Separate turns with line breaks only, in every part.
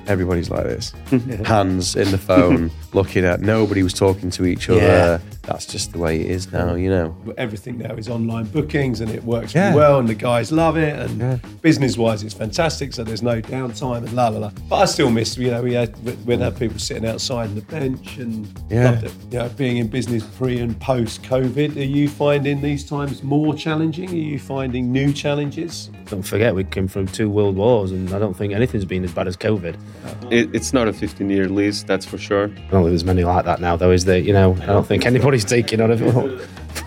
everybody's like this. Hands in the phone, looking at, nobody was talking to each other.
Yeah.
That's just the way it is now, you know.
Everything now is online bookings and it works really well and the guys love it and business-wise it's fantastic, so there's no downtime and la la la. But I still miss, we'd have people sitting outside on the bench and loved it. Being in business pre and post-COVID, are you finding these times more challenging? Are you finding new challenges?
Don't forget, we came from 2 world wars, and I don't think anything's been as bad as COVID.
It's not a 15-year lease, that's for sure.
I don't think there's many like that now, though, is there? I don't think anybody's taking on it.
No.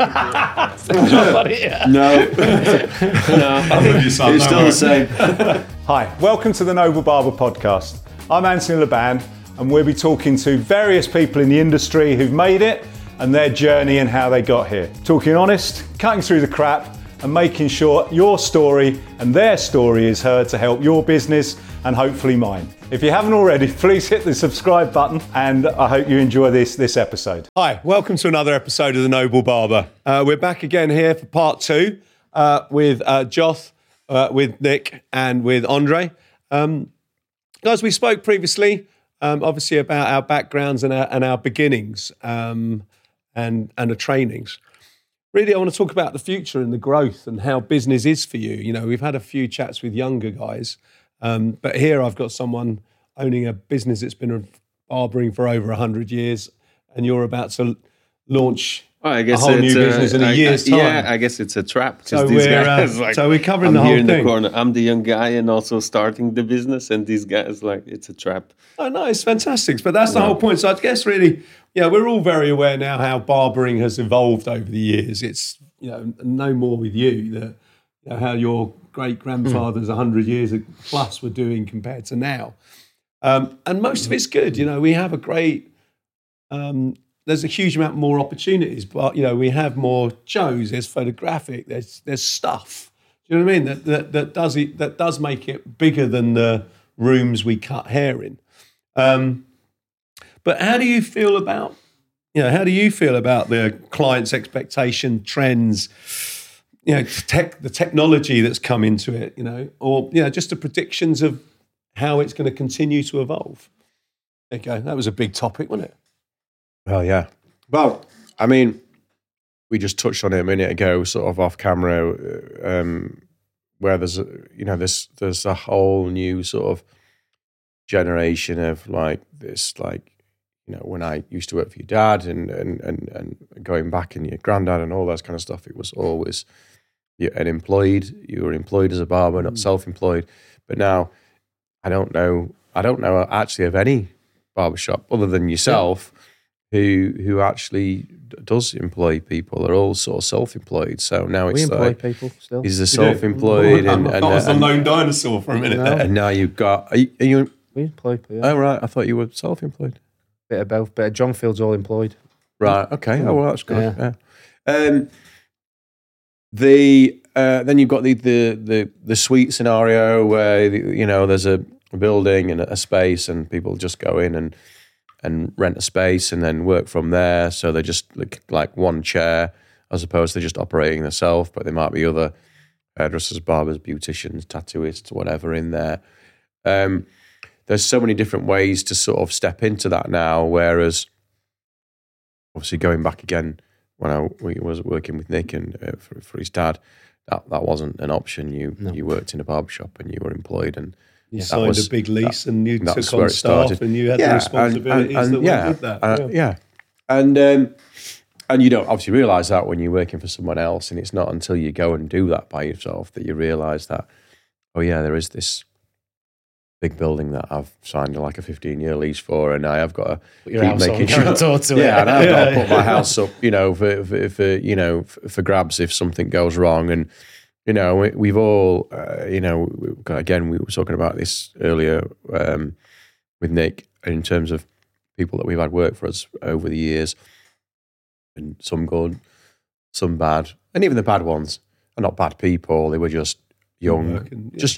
It's
still the same.
Hi, welcome to the Noble Barber Podcast. I'm Anthony Laban, and we'll be talking to various people in the industry who've made it and their journey and how they got here. Talking honest, cutting through the crap, and making sure your story and their story is heard to help your business and hopefully mine. If you haven't already, please hit the subscribe button, and I hope you enjoy this episode.
Hi, welcome to another episode of The Noble Barber. We're back again here for part 2 with Joth, with Nick, and with Andre. Guys, we spoke previously, obviously, about our backgrounds and our beginnings and the trainings. Really, I want to talk about the future and the growth and how business is for you. We've had a few chats with younger guys, but here I've got someone owning a business that's been barbering for over 100 years, and you're about to launch a whole new business in a year's time.
Yeah, I guess it's a trap.
So we're covering the whole thing.
I'm here in the corner. I'm the young guy and also starting the business, and these guys, it's a trap.
Oh, no, it's fantastic. But that's the whole point. So I guess really, we're all very aware now how barbering has evolved over the years. It's, no more with you, that how your great-grandfathers 100 years plus were doing compared to now. And most of it's good. We have a great... there's a huge amount more opportunities, but we have more shows. There's photographic. There's stuff. Do you know what I mean? That does make it bigger than the rooms we cut hair in. But how do you feel about the client's expectation, trends? The technology that's come into it. Or just the predictions of how it's going to continue to evolve. There you go. That was a big topic, wasn't it?
Well, yeah. Well, I mean, we just touched on it a minute ago, sort of off camera, where there's a whole new sort of generation of when I used to work for your dad and going back and your granddad and all that kind of stuff, it was always you were employed as a barber, not self-employed. But now I don't know actually of any barbershop other than yourself who actually does employ people. They're all sort of self-employed. So now
we employ people still.
He's a self-employed.
I was a lone dinosaur for a minute.
No.
And now you've got... Are you
We employ people.
Oh, right. I thought you were self-employed.
Bit of both. But John Field's all employed.
Right. Okay. Oh, well, that's good.
Yeah.
Then you've got the suite scenario where there's a building and a space, and people just go in and rent a space and then work from there. So they're just like one chair, as opposed to just operating themselves. But there might be other hairdressers, barbers, beauticians, tattooists, whatever in there. There's so many different ways to sort of step into that now, whereas obviously going back again when I was working with Nick and for his dad, that wasn't an option. You worked in a barbershop and you were employed, and
you signed a big lease and you took on staff and you had the responsibilities that went with that.
And you don't obviously realise that when you're working for someone else, and it's not until you go and do that by yourself that you realise that, there is this big building that I've signed like a 15-year lease for, and I have got to keep making sure.
And I've got
to put my house up, for grabs if something goes wrong. And we've all, again, we were talking about this earlier with Nick in terms of people that we've had work for us over the years, and some good, some bad, and even the bad ones are not bad people. They were just young, just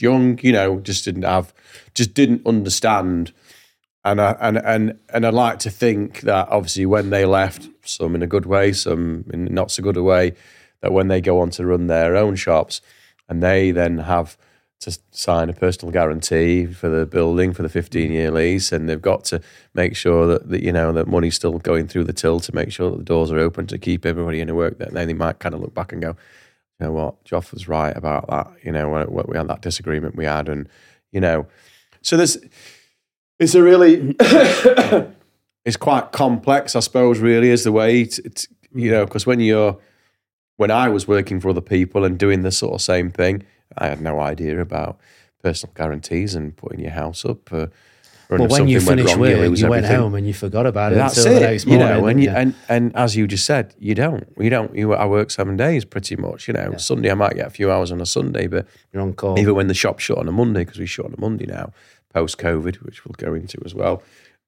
didn't understand. And I'd like to think that obviously when they left, some in a good way, some in not so good a way, that when they go on to run their own shops and they then have to sign a personal guarantee for the building for the 15-year lease, and they've got to make sure that you know that money's still going through the till to make sure that the doors are open to keep everybody in the work. That then they might kind of look back and go, you know what, Joff was right about that. You know, when we had that disagreement we had, and you know, so it's a really it's quite complex, I suppose. Really, is the way you know, because when I was working for other people and doing the sort of same thing, I had no idea about personal guarantees and putting your house up.
Well, when you finished work, you went home and you forgot about it until the next morning.
You know, and as you just said, I work 7 days pretty much. You know, Sunday I might get a few hours on a Sunday, but
you're on call.
Even when the shop's shut on a Monday, because we shut on a Monday now, post-COVID, which we'll go into as well,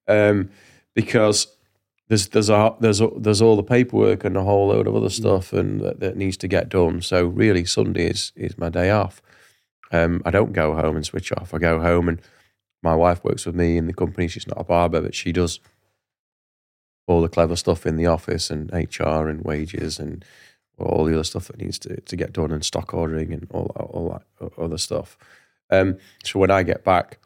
because there's all the paperwork and a whole load of other stuff and that needs to get done. So really, Sunday is my day off. I don't go home and switch off. I go home, and my wife works with me in the company. She's not a barber, but she does all the clever stuff in the office and HR and wages and all the other stuff that needs to get done, and stock ordering and all that other stuff. So when I get back,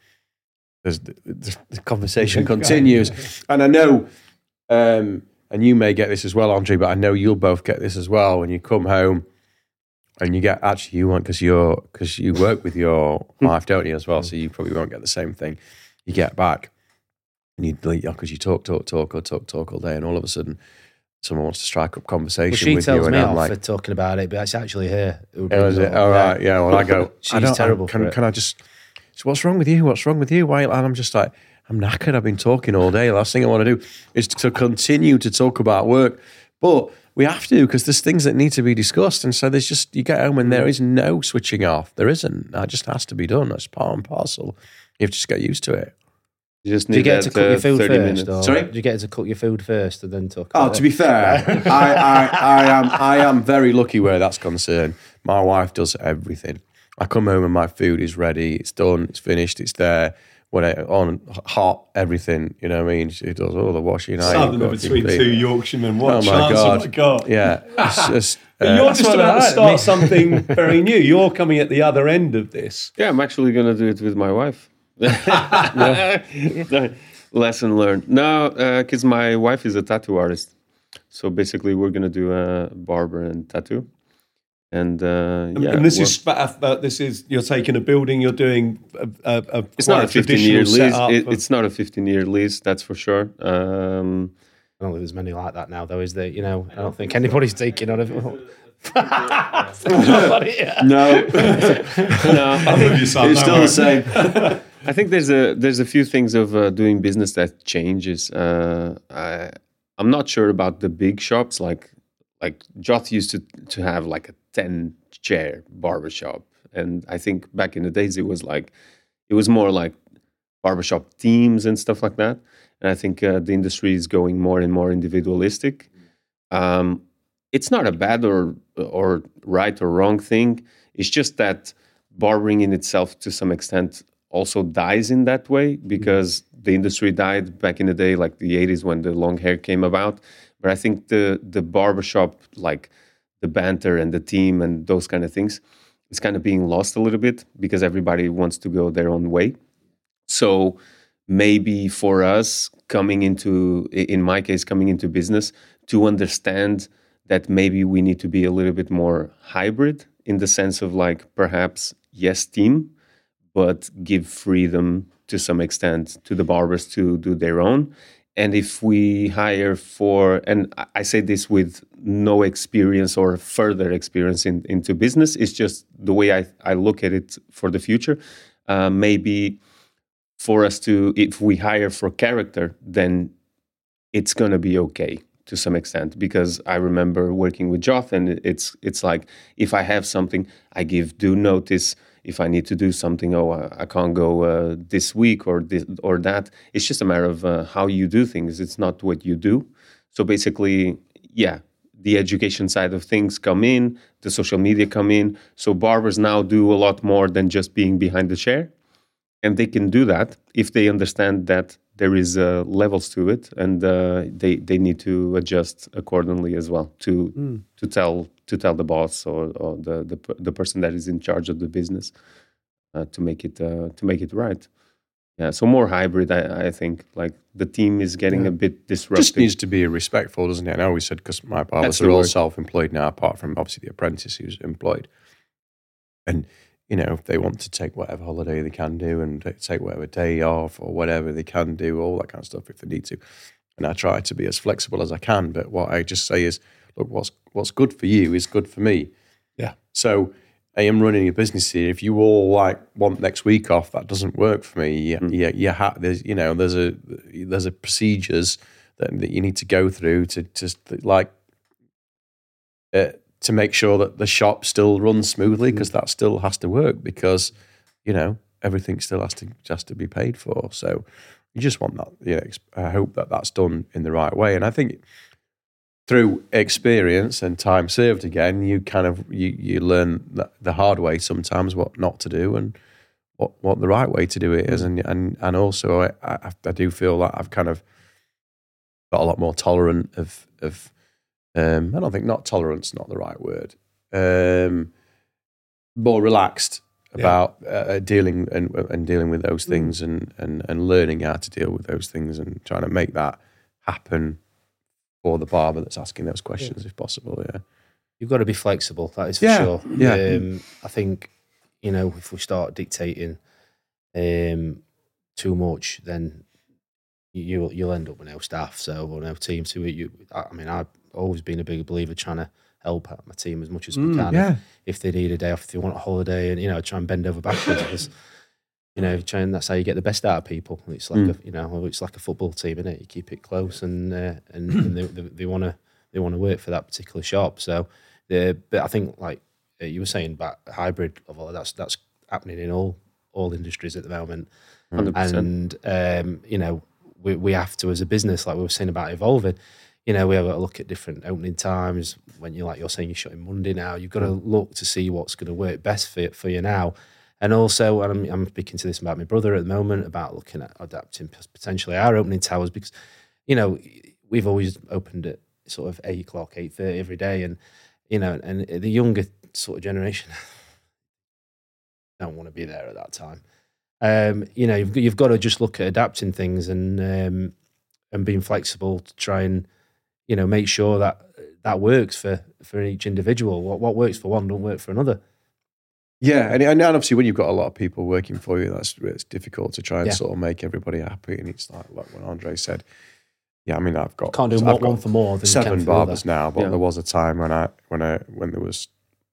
the conversation continues, and I know. And you may get this as well, Andre, but I know you'll both get this as well when you come home and you get, actually you won't, because you work with your wife, don't you, as well, so you probably won't get the same thing. You get back and you delete, because you talk all day, and all of a sudden someone wants to strike up conversation with you.
She tells
and
me
I'm
off
like,
for talking about it, but it's actually her.
is it? All right, yeah, well I go,
she's terrible
can I just, so what's wrong with you? What's wrong with you? Why? And I'm just like, I'm knackered. I've been talking all day. Last thing I want to do is to continue to talk about work. But we have to, because there's things that need to be discussed. And so there's just, you get home and there is no switching off. There isn't. That just has to be done. That's part and parcel. You have to just get used to it.
You just
Do you
need
get to cook your food
30
first?
minutes.
Or
Sorry?
do you get to cook your food first and then talk
Oh,
about
to
it?
be fair, I am very lucky where that's concerned. My wife does everything. I come home and my food is ready. It's done. It's finished. It's there. When on hot, everything, you know what I mean? She does all the washing.
Southerner between two Yorkshiremen. What
Oh
a
my
chance
God.
have I got?
Yeah, it's just.
But you're just
what
about
I
to
like.
start something very new. You're coming at the other end of this.
Yeah, I'm actually going to do it with my wife. Lesson learned. No, because my wife is a tattoo artist. So basically, we're going to do a barber and tattoo. And
And this is you're taking a building, you're doing a
it's not a 15-year lease.
setup.
It's not a 15-year lease, that's for sure.
I don't think there's many like that now, though, is there? You know, I don't think anybody's taking on it.
No,
No,
it's still the same.
I think there's a few things of doing business that changes. I'm not sure about the big shops like Joth used to have like a 10-chair barbershop, and I think back in the days it was more like barbershop teams and stuff like that. And I think the industry is going more and more individualistic. It's not a bad or right or wrong thing. It's just that barbering in itself, to some extent, also dies in that way, because the industry died back in the day, like the 80s when the long hair came about. But I think the barbershop, like the banter and the team and those kind of things, is kind of being lost a little bit because everybody wants to go their own way. So maybe for us in my case, coming into business, to understand that maybe we need to be a little bit more hybrid, in the sense of like perhaps, yes, team, but give freedom to some extent to the barbers to do their own. And if we hire and I say this with no experience or further experience into business, it's just the way I look at it for the future. Maybe for us if we hire for character, then it's going to be okay to some extent. Because I remember working with Joth, and it's like, if I have something, I give due notice. If I need to do something, I can't go this week or this or that. It's just a matter of how you do things. It's not what you do. So basically, yeah, the education side of things come in, the social media come in. So barbers now do a lot more than just being behind the chair. And they can do that if they understand that there is levels to it, and they need to adjust accordingly as well to tell the boss or the person that is in charge of the business to make it right. Yeah, so more hybrid. I think like the team is getting a bit disrupted.
Just needs to be respectful, doesn't it? And I always said, because my barbers are all self-employed now, apart from obviously the apprentice who's employed. And, you know, if they want to take whatever holiday they can do and take whatever day off or whatever they can do, all that kind of stuff if they need to. And I try to be as flexible as I can. But what I just say is, look, what's good for you is good for me.
Yeah.
So I am running a business here. If you all want next week off, that doesn't work for me. There's a procedures that you need to go through to make sure that the shop still runs smoothly, because that still has to work, because you know everything still has to be paid for. So you just want that. Yeah, I hope that that's done in the right way, and I think through experience and time served again, you kind of you learn the hard way sometimes what not to do and what the right way to do it is, and also I do feel that I've kind of got a lot more tolerant of I don't think tolerance not the right word, more relaxed about dealing with those things and learning how to deal with those things and trying to make that happen for the barber that's asking those questions, if possible. Yeah,
you've got to be flexible. That is for sure. Yeah, I think if we start dictating too much, then you'll end up with no staff, or no team. So I've always been a big believer trying to help out my team as much as we can.
Yeah.
If they need a day off, if they want a holiday, and try and bend over backwards. Because, that's how you get the best out of people. It's like it's like a football team, isn't it? You keep it close, and they want to work for that particular shop. So, but I think like you were saying about hybrid, that's happening in all industries at the moment.
100%.
And we have to, as a business, like we were saying about evolving. We have got to look at different opening times. When you're saying you're shutting Monday now, you've got to look to see what's going to work best for you now. And also, I'm speaking to this about my brother at the moment, about looking at adapting potentially our opening hours, because, we've always opened at sort of 8 o'clock, 8:30 every day. And, and the younger sort of generation don't want to be there at that time. You've got to just look at adapting things and being flexible to try and, make sure that works for each individual. What works for one don't work for another.
Yeah, and obviously when you've got a lot of people working for you, it's difficult to try and sort of make everybody happy. And it's like what Andre said. Yeah, I mean, I've got
can't do one for more than
7 barbers now, but there was a time when there was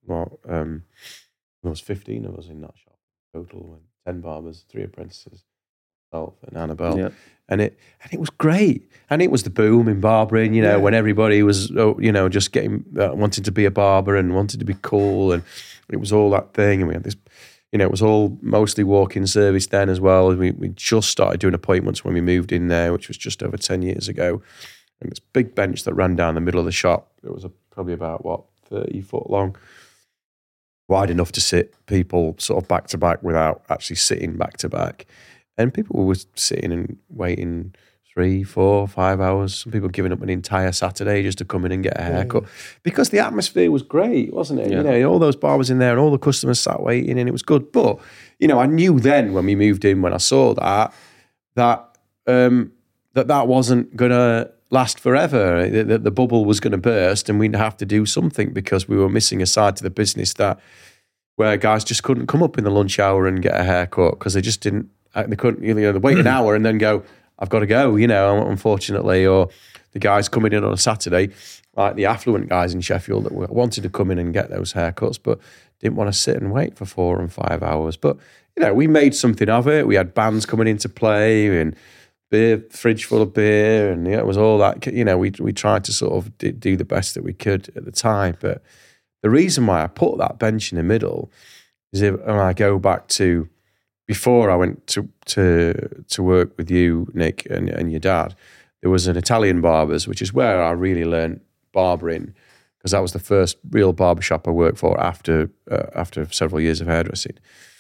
15 of us in that shop total, 10 barbers, 3 apprentices, myself and Annabelle. And it was great, and it was the boom in barbering. When everybody was just getting wanting to be a barber and wanted to be cool, and it was all that thing. And we had this, it was all mostly walk-in service then as well. We just started doing appointments when we moved in there, which was just over 10 years ago. And this big bench that ran down the middle of the shop. It was probably about 30 foot long, wide enough to sit people sort of back to back without actually sitting back to back. And people were sitting and waiting 3, 4, 5 hours. Some people giving up an entire Saturday just to come in and get a haircut because the atmosphere was great, wasn't it?
Yeah.
All those barbers in there and all the customers sat waiting, and it was good. But I knew then when we moved in, when I saw that wasn't going to last forever. The bubble was going to burst, and we'd have to do something, because we were missing a side to the business where guys just couldn't come up in the lunch hour and get a haircut because they just didn't. They couldn't, they wait an hour and then go, I've got to go, unfortunately. Or the guys coming in on a Saturday, like the affluent guys in Sheffield that wanted to come in and get those haircuts, but didn't want to sit and wait for 4 and 5 hours. But, we made something of it. We had bands coming into play and fridge full of beer, and it was all that. We tried to sort of do the best that we could at the time. But the reason why I put that bench in the middle is when I go back to before I went to work with you, Nick, and your dad, there was an Italian barbers, which is where I really learned barbering, because that was the first real barbershop I worked for after several years of hairdressing.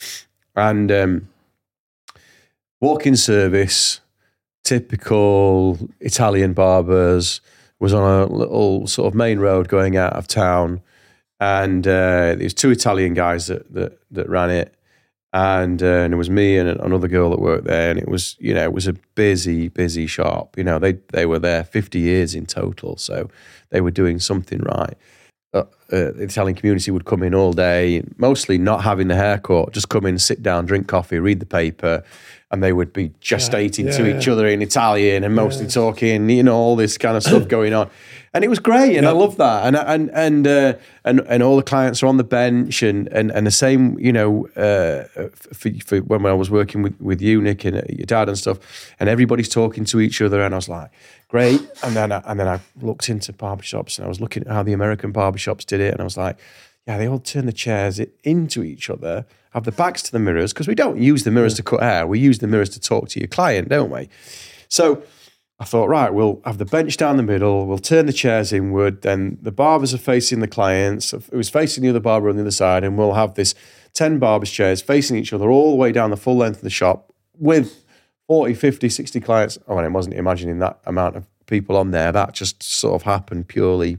And walk-in service, typical Italian barbers, was on a little sort of main road going out of town, and there was 2 Italian guys that ran it. And it was me and another girl that worked there, and it was a busy shop. They were there 50 years in total, so they were doing something right. The Italian community would come in all day, mostly not having the haircut, just come in, sit down, drink coffee, read the paper, and they would be gestating to each other in Italian and mostly talking, all this kind of stuff going on. And it was great, and I love that. And all the clients are on the bench, and the same, for when I was working with you, Nick, and your dad and stuff, and everybody's talking to each other, and I was like, great. And then I looked into barbershops, and I was looking at how the American barbershops did it, and I was like, yeah, they all turn the chairs into each other, have the backs to the mirrors, because we don't use the mirrors to cut hair, we use the mirrors to talk to your client, don't we? So I thought, right, we'll have the bench down the middle, we'll turn the chairs inward, then the barbers are facing the clients, it was facing the other barber on the other side, and we'll have this 10 barbers' chairs facing each other all the way down the full length of the shop with 40, 50, 60 clients. Oh, and I wasn't imagining that amount of people on there. That just sort of happened purely,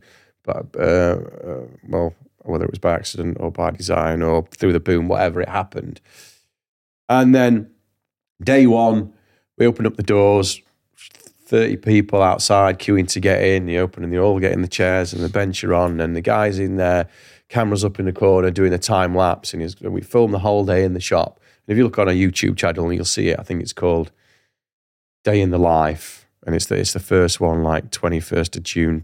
whether it was by accident or by design or through the boom, whatever, it happened. And then day one, we opened up the doors, 30 people outside queuing to get in. They open and they all get in the chairs and the bench are on, and the guys in there, cameras up in the corner doing a time lapse, and we filmed the whole day in the shop. And if you look on our YouTube channel, you'll see it. I think it's called Day in the Life, and it's the first one, like 21st of June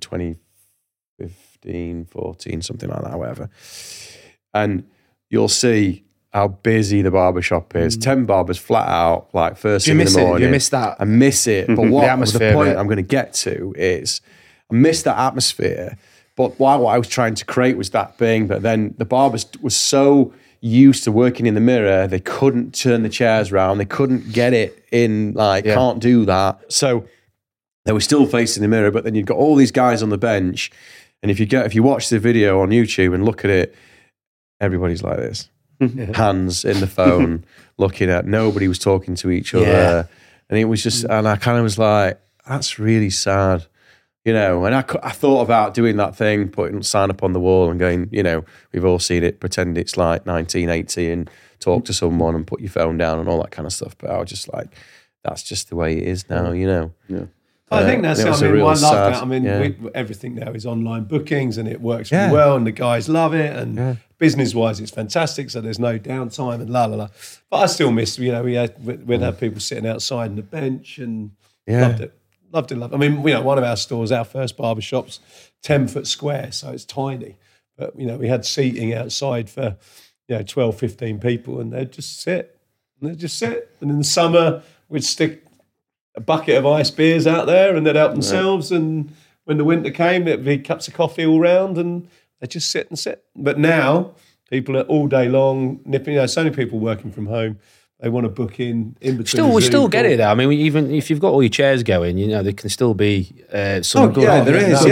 2015, 14, something like that, whatever. And you'll see how busy the barbershop is. 10 barbers flat out, like first thing in the morning.
You miss that?
I miss it. But the point I'm going to get to is I miss that atmosphere. But what I was trying to create was that thing. But then the barbers were so used to working in the mirror, they couldn't turn the chairs around. They couldn't get it in, can't do that. So they were still facing the mirror, but then you've got all these guys on the bench. And if you watch the video on YouTube and look at it, everybody's like this. Hands in the phone, looking at, nobody was talking to each other. And it was just, and I kind of was like, that's really sad. And I thought about doing that thing, putting a sign up on the wall and going, we've all seen it, pretend it's like 1980 and talk to someone and put your phone down and all that kind of stuff. But I was just like, that's just the way it is now, Yeah.
I think that's, I love that. Everything now is online bookings and it works really well and the guys love it and business-wise it's fantastic, so there's no downtime and la. But I still miss, we'd have people sitting outside on the bench and loved it. I mean, one of our stores, our first barbershop's 10 foot square, so it's tiny. But, we had seating outside for, 12, 15 people and they'd just sit. And in the summer, we'd stick a bucket of ice beers out there and they'd help themselves. And when the winter came, it'd be cups of coffee all round and they'd just sit and sit. But now, people are all day long nipping. So many people working from home. They want to book in between.
We still get it. I mean, even if you've got all your chairs going, there can still be some good.
Yeah, there is.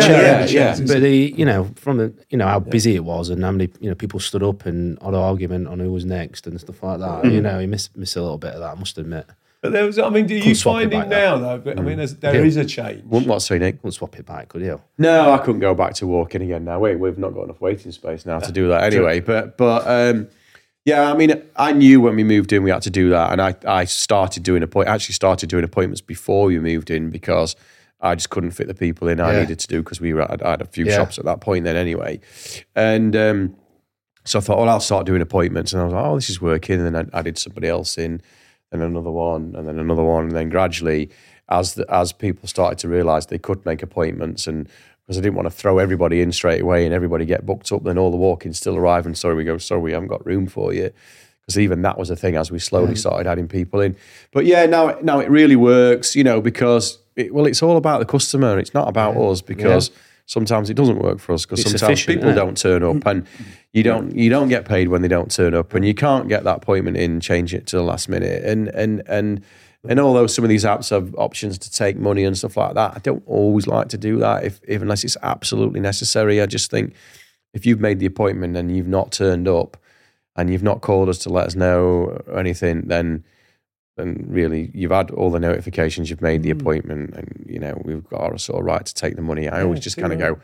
But from how busy it was and how many people stood up and had an argument on who was next and stuff like that. You miss a little bit of that, I must admit.
But do you find it now though? But, I mean, there is a change.
What's say, Nick?
Wouldn't swap it back, could you?
No, I couldn't go back to walking again now. We've not got enough waiting space now to do that anyway. But. Yeah, I mean, I knew when we moved in we had to do that, and I started doing appointments before we moved in because I just couldn't fit the people in I needed to do because I had a few shops at that point then anyway, and so I thought, well, I'll start doing appointments, and I was like, oh, this is working, and then I added somebody else in, and another one, and then another one, and then gradually, as people started to realise they could make appointments and. Because I didn't want to throw everybody in straight away and everybody get booked up, then all the walk-ins still arrive and sorry, we haven't got room for you. Because even that was a thing as we slowly started adding people in. But now it really works, because it's all about the customer. It's not about us because sometimes it doesn't work for us because sometimes people don't turn up and you don't get paid when they don't turn up and you can't get that appointment in, change it to the last minute. And although some of these apps have options to take money and stuff like that, I don't always like to do that unless it's absolutely necessary. I just think if you've made the appointment and you've not turned up and you've not called us to let us know or anything, then really you've had all the notifications, you've made the appointment and, we've got our sort of right to take the money. I always just kind of go,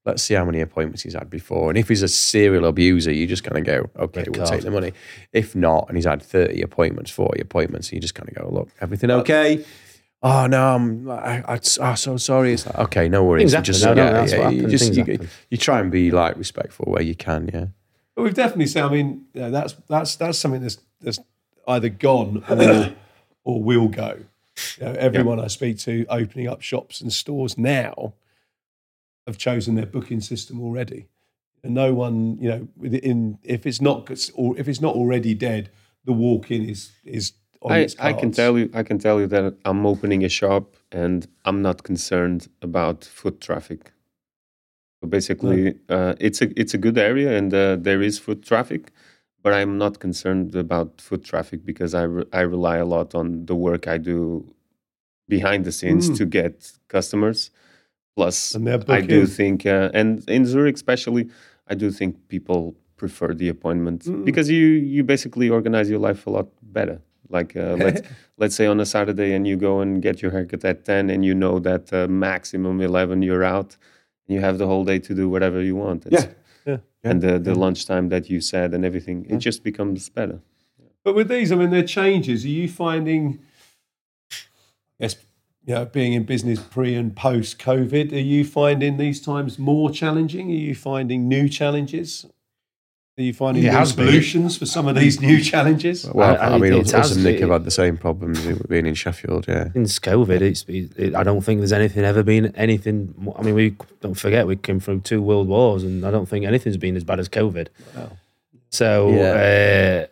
let's see how many appointments he's had before. And if he's a serial abuser, you're just going to go, okay, we'll take the money. If not, and he's had 30 appointments, 40 appointments, you just kind of go, look, everything okay? Oh, no, I'm so sorry. It's like, okay, no worries.
Exactly.
Just,
That's what happens.
You try and be like respectful where you can, yeah.
But we've definitely seen, I mean, that's something that's either gone or will go. Everyone I speak to opening up shops and stores now have chosen their booking system already, and no one, if it's not already dead, the walk-in is on its cards.
I can tell you that I'm opening a shop and I'm not concerned about foot traffic. So basically, it's a good area and there is foot traffic, but I'm not concerned about foot traffic because I rely a lot on the work I do behind the scenes to get customers. Plus, I do think, and in Zurich especially, I do think people prefer the appointment because you basically organize your life a lot better. Like let's say on a Saturday and you go and get your haircut at 10 and you know that maximum 11 you're out and you have the whole day to do whatever you want. And the lunchtime that you said and everything, it just becomes better.
But with these, I mean, there are changes. Are you finding, yes, being in business pre and post COVID, are you finding these times more challenging? Are you finding new challenges? Are you finding new solutions for some of these new challenges?
Well, I mean, us and Nick have had the same problems being in Sheffield, yeah.
Since COVID, I don't think there's anything more. I mean, we don't forget we came from 2 world wars, and I don't think anything's been as bad as COVID.
Wow.
So,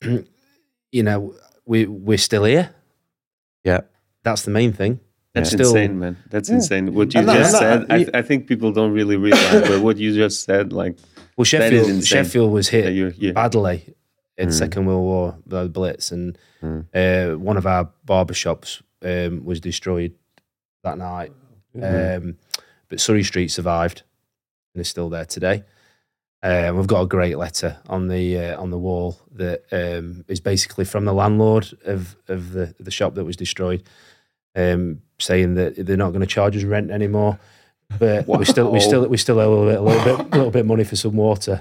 we're still here.
Yeah.
That's the main thing.
That's insane, man. That's insane. What you just said, I think people don't really realize, but what you just said, like,
well, Sheffield was hit badly in Second World War, the Blitz, and one of our barbershops was destroyed that night. But Surrey Street survived and is still there today. We've got a great letter on the wall that is basically from the landlord of the shop that was destroyed, saying that they're not going to charge us rent anymore. But we still owe a little bit money for some water.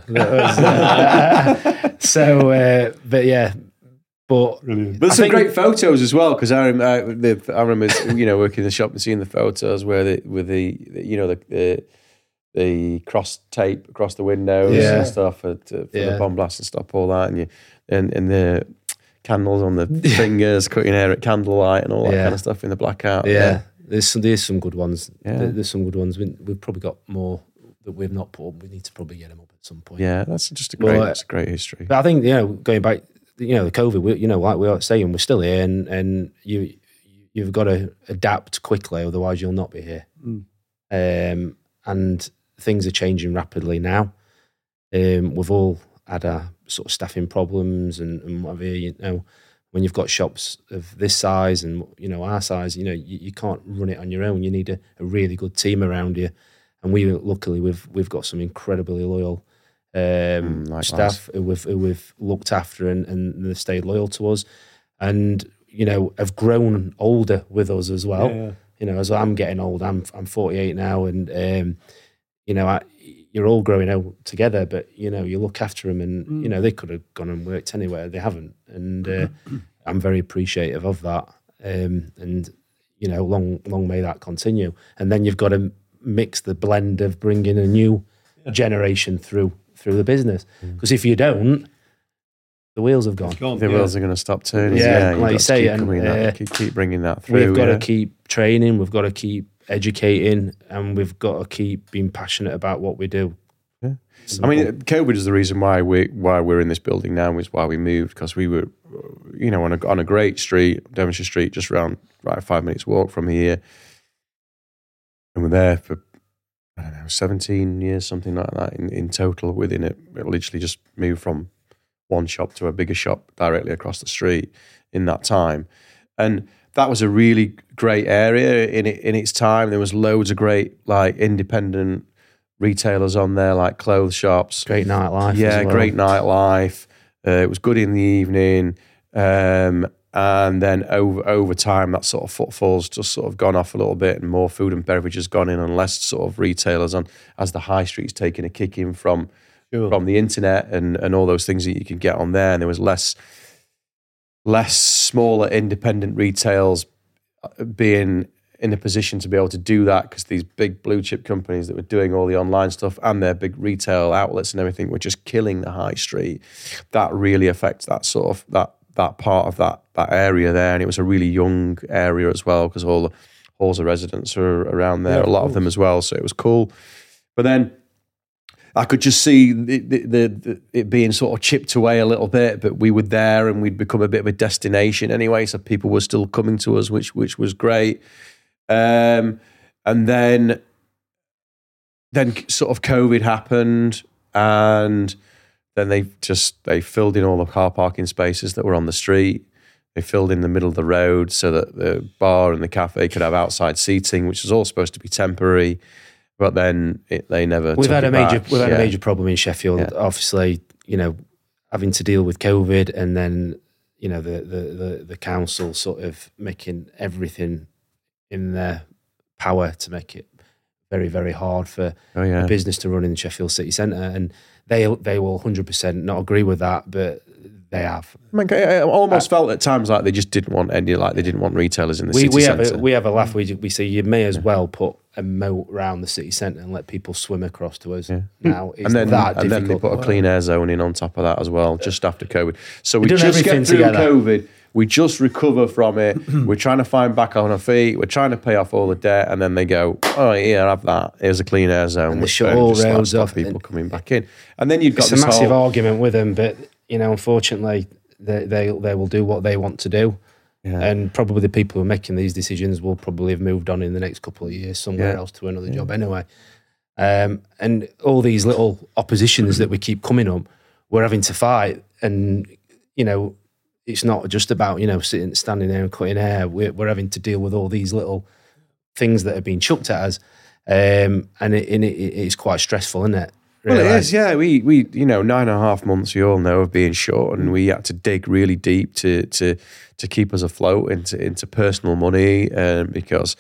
But yeah. But
there's some great photos as well because I remember working in the shop and seeing the photos where the cross tape across the windows and stuff for the bomb blast and stuff, all that, and the candles on the fingers, cutting hair at candlelight and all that kind of stuff in the blackout.
Yeah. There's some good ones. Yeah. There's some good ones. We've probably got more that we've not put up. We need to probably get them up at some point.
Yeah, that's just a great history.
But I think going back, the COVID, like we are saying, we're still here, and you've got to adapt quickly, otherwise you'll not be here. And things are changing rapidly now. We've all had our sort of staffing problems and whatever. When you've got shops of this size and our size, you can't run it on your own. You need a really good team around you, and luckily we've got some incredibly loyal staff who we've looked after and they've stayed loyal to us, and have grown older with us as well. As I'm getting old, I'm 48 now, and you're all growing old together, but you look after them, and they could have gone and worked anywhere, they haven't, and I'm very appreciative of that. And long may that continue. And then you've got to mix the blend of bringing a new generation through the business, because if you don't, the wheels have gone.
The wheels are going to stop turning.
Like you say, and
keep bringing that through.
We've got to keep training. We've got to keep educating, and we've got to keep being passionate about what we do.
Yeah. I mean, COVID is the reason why we're in this building now. Is why we moved, because we were, on a great street, Devonshire Street, just around 5 minutes walk from here, and we're there for 17 years, something like that in total. Within it, literally just moved from one shop to a bigger shop directly across the street in that time, and that was a really great area in its time. There was loads of great independent retailers on there, like clothes shops.
Great nightlife.
Yeah, great nightlife. It was good in the evening. And And then over time, that sort of footfall's just sort of gone off a little bit, and more food and beverage has gone in, and less sort of retailers on, as the high street's taken a kick in from the internet and all those things that you can get on there. And there was less smaller independent retails being in a position to be able to do that, because these big blue chip companies that were doing all the online stuff and their big retail outlets and everything were just killing the high street. That really affects that sort of that part of that area there. And it was a really young area as well, because all the halls of residents are around there, a lot of them as well. So it was cool. But then I could just see it being sort of chipped away a little bit, but we were there and we'd become a bit of a destination anyway. So people were still coming to us, which was great. And then sort of COVID happened, and then they filled in all the car parking spaces that were on the street. They filled in the middle of the road so that the bar and the cafe could have outside seating, which was all supposed to be temporary. But then they never.
We've had a major problem in Sheffield. Yeah. Obviously, having to deal with COVID, and then the council sort of making everything in their power to make it very, very hard for a business to run in the Sheffield city centre. And they will 100% not agree with that, but they have.
I almost felt at times like they just didn't want they didn't want retailers in the city centre.
We have a laugh. We say you may as well put a moat around the city centre and let people swim across to us. Yeah. Now it's difficult.
And then they put a clean air zone in on top of that as well, just after COVID. So we just get through COVID. We just recover from it. We're trying to find back on our feet. We're trying to pay off all the debt, and then they go, "Oh, here, have that. Here's a clean air zone."
And they shut all roads off.
People coming back in, and then you've got
this massive argument with them. But unfortunately, they will do what they want to do, and probably the people who are making these decisions will probably have moved on in the next couple of years somewhere else to another job anyway. And all these little oppositions that we keep coming up, we're having to fight, and it's not just about, standing there and cutting hair. We're having to deal with all these little things that have been chucked at us. And it's quite stressful, isn't it?
Really? Well, it is, yeah. We 9.5 months, you all know, of being short, and we had to dig really deep to keep us afloat into personal money, because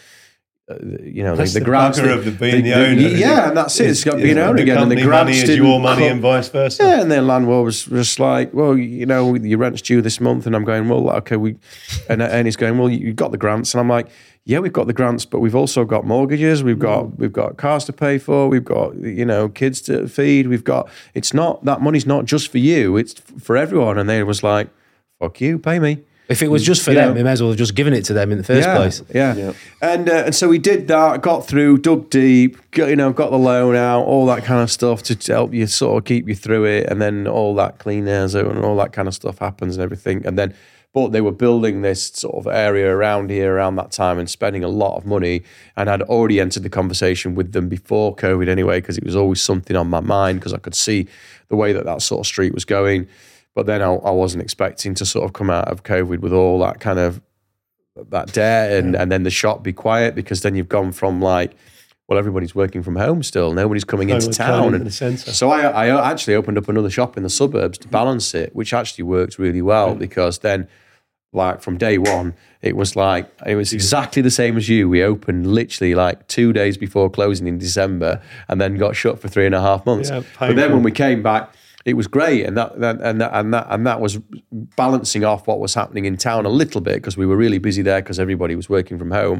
the grants
of being the owner.
Yeah, and that's it. It's got being owner again, and the grants
is your money and vice versa.
Yeah, and then landlord was just like, well, your rent's due this month, and I'm going, well, okay, and he's going, well, you got the grants, and I'm like, yeah, we've got the grants, but we've also got mortgages, we've got cars to pay for, we've got kids to feed, it's not, that money's not just for you, it's for everyone. And they was like, fuck you, pay me.
If it was just for them, we may as well have just given it to them in the first place.
Yeah. And so we did that, got through, dug deep, got the loan out, all that kind of stuff to help you sort of keep you through it. And then all that clean air zone and all that kind of stuff happens and everything. And then, but they were building this sort of area around here around that time and spending a lot of money. And I'd already entered the conversation with them before COVID anyway, because it was always something on my mind, because I could see the way that sort of street was going. But then I wasn't expecting to sort of come out of COVID with all that kind of that debt and then the shop be quiet, because then you've gone from like, well, everybody's working from home still. Nobody's coming into town. And so I actually opened up another shop in the suburbs to balance it, which actually worked really well, because then like from day one, it was exactly the same as you. We opened literally like 2 days before closing in December, and then got shut for 3.5 months. Yeah, but then when we came back, it was great, and that was balancing off what was happening in town a little bit, because we were really busy there because everybody was working from home.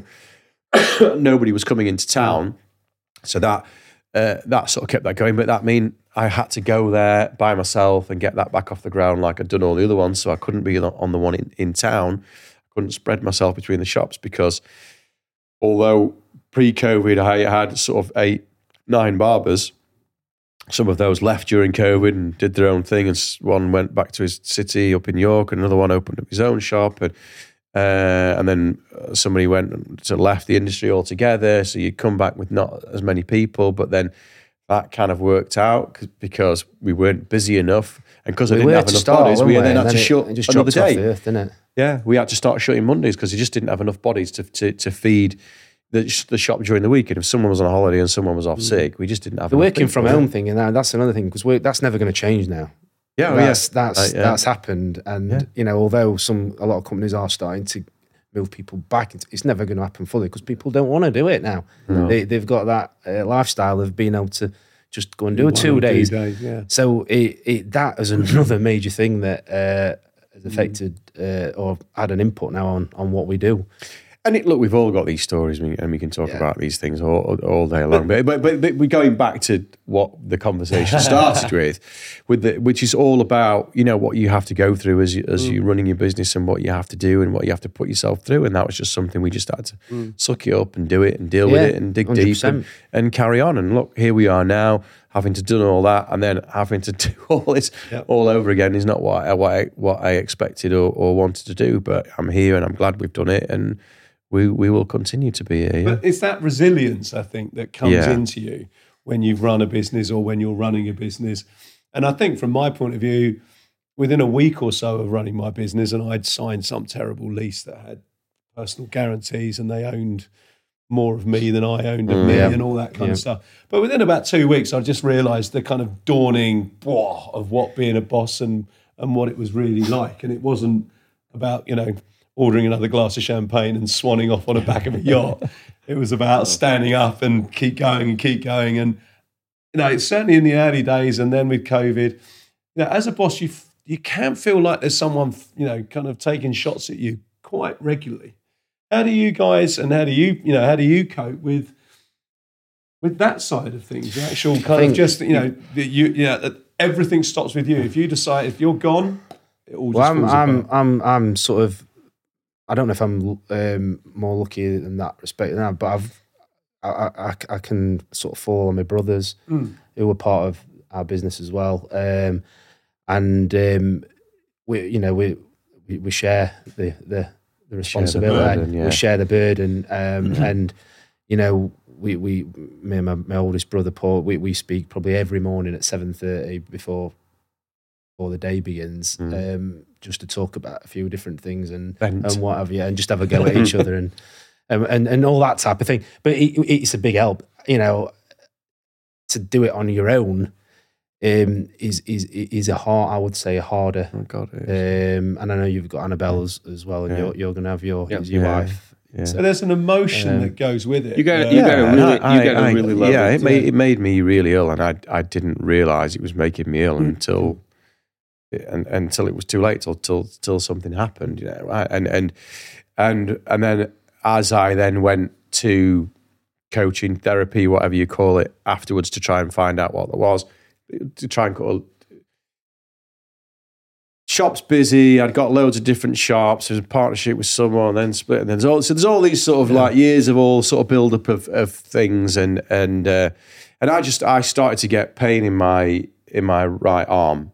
Nobody was coming into town, so that sort of kept that going. But that meant I had to go there by myself and get that back off the ground like I'd done all the other ones. So I couldn't be on the one in town. I couldn't spread myself between the shops, because although pre-COVID I had sort of 8-9 barbers, some of those left during COVID and did their own thing, and one went back to his city up in York, and another one opened up his own shop, and then somebody left the industry altogether. So you'd come back with not as many people, but then that kind of worked out because we weren't busy enough, and because I didn't have enough bodies, we then had to shut another day.
The earth, didn't it?
Yeah, we had to start shutting Mondays because you just didn't have enough bodies to feed the shop during the week. And if someone was on a holiday and someone was off sick, we just didn't have
the working from home thing, and that's another thing, because that's never going to change now.
Yeah,
that's happened, and although a lot of companies are starting to move people back, it's never going to happen fully because people don't want to do it now. No. They've got that lifestyle of being able to just go and do 2 days. So that is another major thing that has affected or had an input now on what we do.
And look, we've all got these stories, and we can talk about these things all day long. But we're going back to what the conversation started with, which is all about what you have to go through as you're running your business and what you have to do and what you have to put yourself through. And that was just something we just had to suck it up and do it and deal with it and dig 100%. Deep and carry on. And look, here we are now, having to do all that and then having to do all this all over again is not what I expected or wanted to do. But I'm here and I'm glad we've done it, and we will continue to be here.
But it's that resilience, I think, that comes into you when you've run a business or when you're running a business. And I think from my point of view, within a week or so of running my business, and I'd signed some terrible lease that had personal guarantees and they owned more of me than I owned of me and all that kind of stuff. But within about 2 weeks, I just realised the kind of dawning of what being a boss and what it was really like. And it wasn't about, ordering another glass of champagne and swanning off on the back of a yacht. It was about standing up and keep going. And, it's certainly in the early days and then with COVID, as a boss, you can feel like there's someone, kind of taking shots at you quite regularly. How do you guys and how do you cope with that side of things? The actual kind of just, that everything stops with you. If you decide, if you're gone, it all just falls apart.
I'm sort of, I don't know if I'm more lucky in that respect now, but I can sort of fall on my brothers who were part of our business as well, and we share the responsibility. We share the burden, and me and my oldest brother Paul, we speak probably every morning at 7:30 before the day begins. Just to talk about a few different things and what have you, and just have a go at each other and all that type of thing. But it's a big help, to do it on your own. Is a hard, I would say, harder.
Oh God,
and I know you've got Annabelle as well, and you're going to have your wife.
Yeah. So there's an emotion that goes with it.
You got to really love it.
It made me really ill, and I didn't realise it was making me ill until it was too late, till something happened, and then as I then went to coaching, therapy, whatever you call it, afterwards to try and find out what there was, to try and call shop's busy. I'd got loads of different shops. There was a partnership with someone, then split, and then there's all these sort of like years of all sort of build up of things, and I started to get pain in my right arm.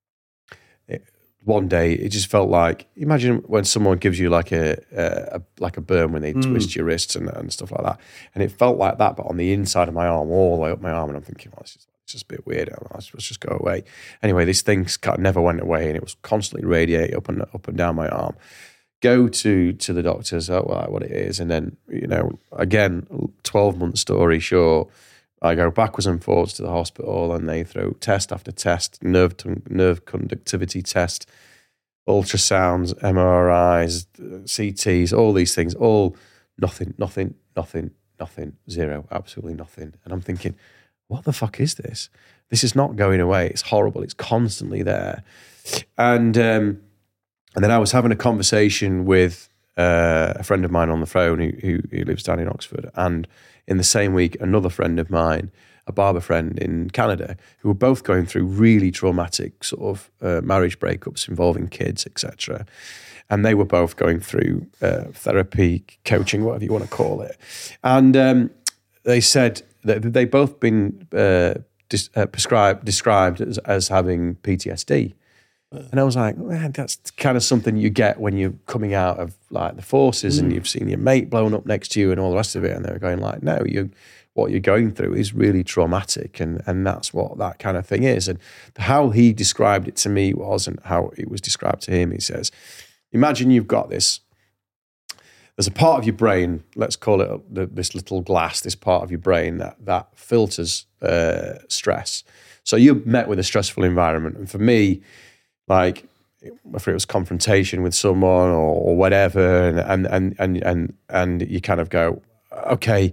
One day, it just felt like, imagine when someone gives you like a burn when they twist your wrists and stuff like that. And it felt like that, but on the inside of my arm, all the way up my arm. And I'm thinking, well, it's just a bit weird. Let's just go away. Anyway, this thing never went away, and it was constantly radiating up and down my arm. Go to the doctors, what it is. And then, again, 12-month story short, I go backwards and forwards to the hospital, and they throw test after test, nerve conductivity test, ultrasounds, MRIs, CTs, all these things, all nothing, zero, absolutely nothing. And I'm thinking, what the fuck is this? This is not going away. It's horrible. It's constantly there. And then I was having a conversation with a friend of mine on the phone who lives down in Oxford, and in the same week, another friend of mine, a barber friend in Canada, who were both going through really traumatic sort of marriage breakups involving kids, etc. And they were both going through therapy, coaching, whatever you want to call it. And they said that they'd both been described as having PTSD. And I was like, man, that's kind of something you get when you're coming out of like the forces and you've seen your mate blown up next to you and all the rest of it. And they were going like, no, what you're going through is really traumatic. And that's what that kind of thing is. And how he described it to me wasn't how it was described to him. He says, imagine you've got this, there's a part of your brain, let's call it this little glass, this part of your brain that filters stress. So you're met with a stressful environment. And for me, like, if it was confrontation with someone or whatever, and you kind of go, okay,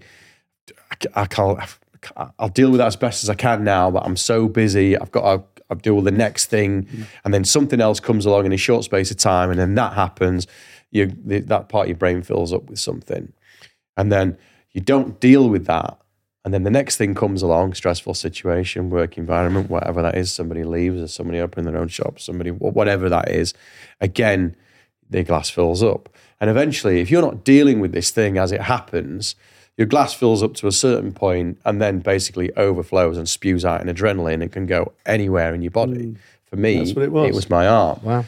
I'll deal with that as best as I can now, but I'm so busy. I've got to deal with the next thing, and then something else comes along in a short space of time, and then that happens. That part of your brain fills up with something, and then you don't deal with that, and then the next thing comes along: stressful situation, work environment, whatever that is. Somebody leaves, or somebody opening their own shop, somebody, whatever that is. Again, the glass fills up, and eventually, if you're not dealing with this thing as it happens, your glass fills up to a certain point and then basically overflows and spews out an adrenaline and can go anywhere in your body. For me,
That's what it was.
my arm.
Wow.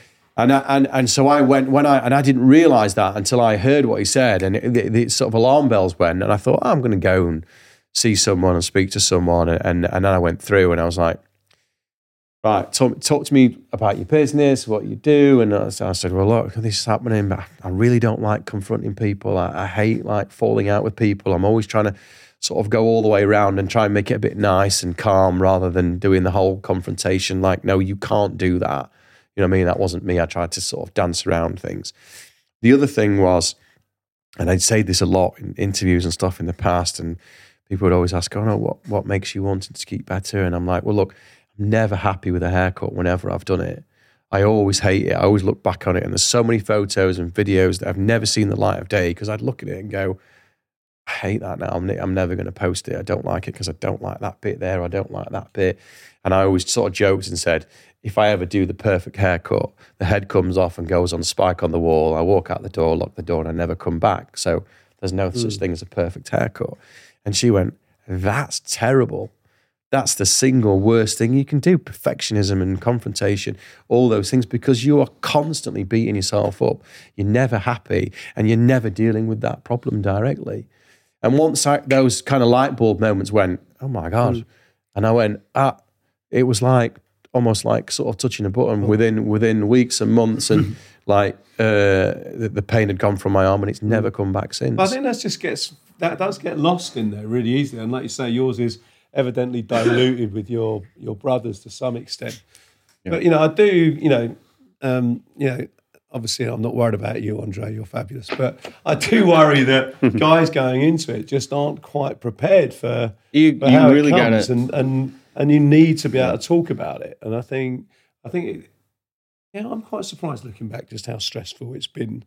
And so I went, I didn't realise that until I heard what he said, and the sort of alarm bells went, and I thought, I'm going to go and see someone and speak to someone, and then I went through and I was like, right, talk to me about your business, what you do. And I said, well, look, this is happening, but I really don't like confronting people. I hate like falling out with people. I'm always trying to sort of go all the way around and try and make it a bit nice and calm rather than doing the whole confrontation. Like, no, you can't do that. You know what I mean? That wasn't me. I tried to sort of dance around things. The other thing was, and I'd say this a lot in interviews and stuff in the past, and people would always ask, oh no, what makes you want to keep better? And I'm like, well, look, never happy with a haircut whenever I've done it. I always hate it. I always look back on it, and there's so many photos and videos that I've never seen the light of day because I'd look at it and go, I hate that now. I'm never going to post it. I don't like it because I don't like that bit there. I don't like that bit. And I always sort of joked and said, if I ever do the perfect haircut, the head comes off and goes on a spike on the wall. I walk out the door, lock the door, and I never come back. So there's no such thing as a perfect haircut. And she went, that's terrible. That's the single worst thing you can do. Perfectionism and confrontation, all those things, because you are constantly beating yourself up. You're never happy and you're never dealing with that problem directly. And once those kind of light bulb moments went, oh my God. And I went, it was like, almost like sort of touching a button within weeks and months, and like the pain had gone from my arm and it's never come back since.
But I think that does get lost in there really easily. And like you say, yours is evidently diluted with your brothers to some extent. Yeah. But I do, obviously I'm not worried about you, Andre, you're fabulous, but I do worry that guys going into it just aren't quite prepared for how really it comes, and you need to be able to talk about it. And I think I'm quite surprised looking back just how stressful it's been.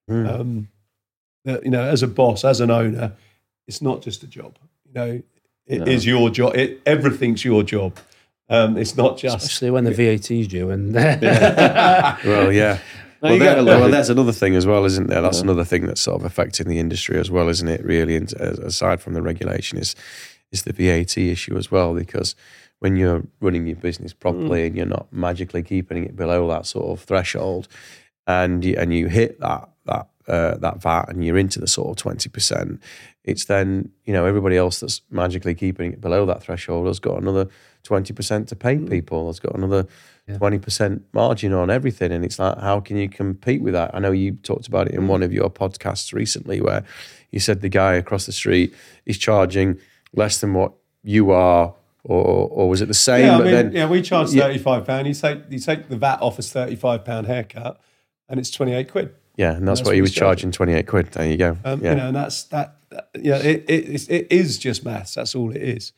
As a boss, as an owner, it's not just a job. It is your job. Everything's your job. It's not just...
Especially when the VAT's due. And
Well, yeah. Well, there's another thing as well, isn't there? That's another thing that's sort of affecting the industry as well, isn't it, really? And aside from the regulation is the VAT issue as well, because when you're running your business properly and you're not magically keeping it below that sort of threshold, and you hit that VAT and you're into the sort of 20%, it's then, everybody else that's magically keeping it below that threshold has got another 20% to pay people, has got another 20% margin on everything. And it's like, how can you compete with that? I know you talked about it in one of your podcasts recently where you said the guy across the street is charging less than what you are, or was it the same?
Yeah, we charge £35. You take the VAT off as £35 haircut and it's 28 quid.
Yeah, and that's what he was charging, 28 quid. There you go.
And that's that. Yeah, it is just maths. That's all it is.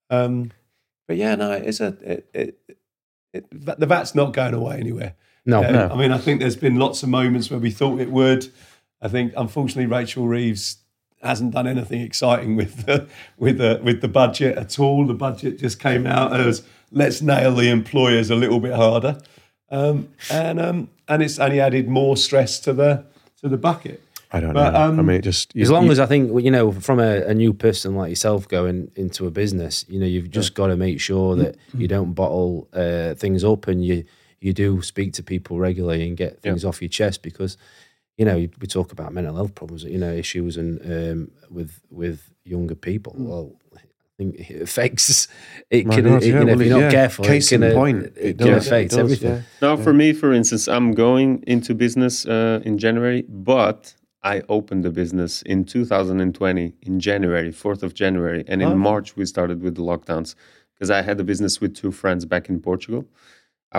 But yeah, no, the VAT's not going away anywhere.
No.
I mean, I think there's been lots of moments where we thought it would. I think, unfortunately, Rachel Reeves hasn't done anything exciting with the budget at all. The budget just came out as let's nail the employers a little bit harder, and it's only added more stress to the bucket.
I don't know. I mean, it just...
as long as I think, from a new person like yourself going into a business, you've just got to make sure that you don't bottle things up, and you do speak to people regularly and get things off your chest, because, we talk about mental health problems, issues and with younger people. Well, I think it affects... It can, if you're not careful,
Case in point,
it can affect everything.
Yeah.
Now, for me, for instance, I'm going into business in January, but I opened the business in 2020 in January, 4th of January. And in March, we started with the lockdowns. because I had a business with two friends back in Portugal. I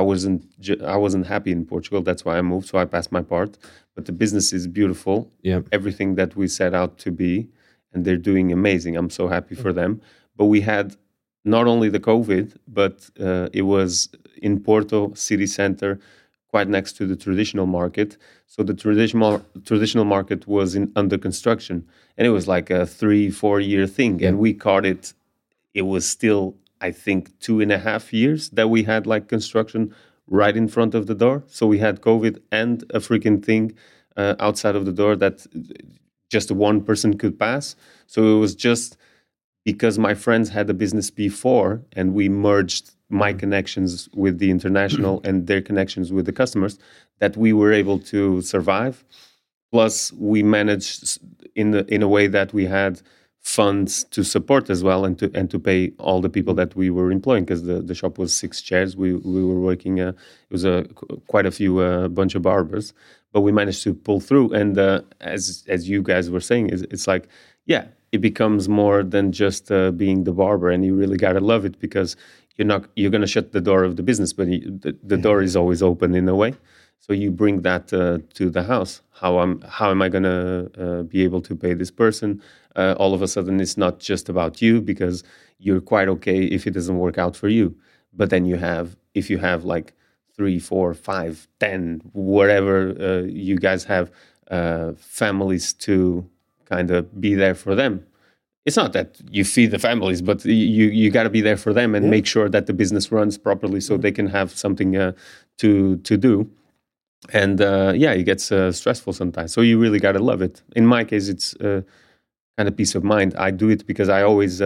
wasn't happy in Portugal. That's why I moved. So I passed my part. But the business is beautiful.
Yeah.
Everything that we set out to be, and they're doing amazing. I'm so happy for them. But we had not only the COVID, but it was in Porto city center, quite next to the traditional market. So the traditional market was under construction, and it was like a 3-4 year thing. Yeah. And we caught it. It was still, I think, 2.5 years that we had like construction right in front of the door. So we had COVID and a freaking thing outside of the door that just one person could pass. So it was just because my friends had a business before, and we merged my connections with the international and their connections with the customers, that we were able to survive. Plus, we managed in a way that we had funds to support as well, and to pay all the people that we were employing, because the shop was 6 chairs. We were working. It was quite a few bunch of barbers, but we managed to pull through. And as you guys were saying, it's like, yeah, it becomes more than just being the barber, and you really gotta love it, because you're gonna shut the door of the business, but the door is always open in a way. So you bring that to the house. How am I gonna be able to pay this person? All of a sudden, it's not just about you, because you're quite okay if it doesn't work out for you. But then if you have like 3, 4, 5, 10, whatever you guys have, families to kind of be there for them. It's not that you feed the families, but you got to be there for them and make sure that the business runs properly, so they can have something to do. And it gets stressful sometimes. So you really got to love it. In my case, it's kind of peace of mind. I do it because I always,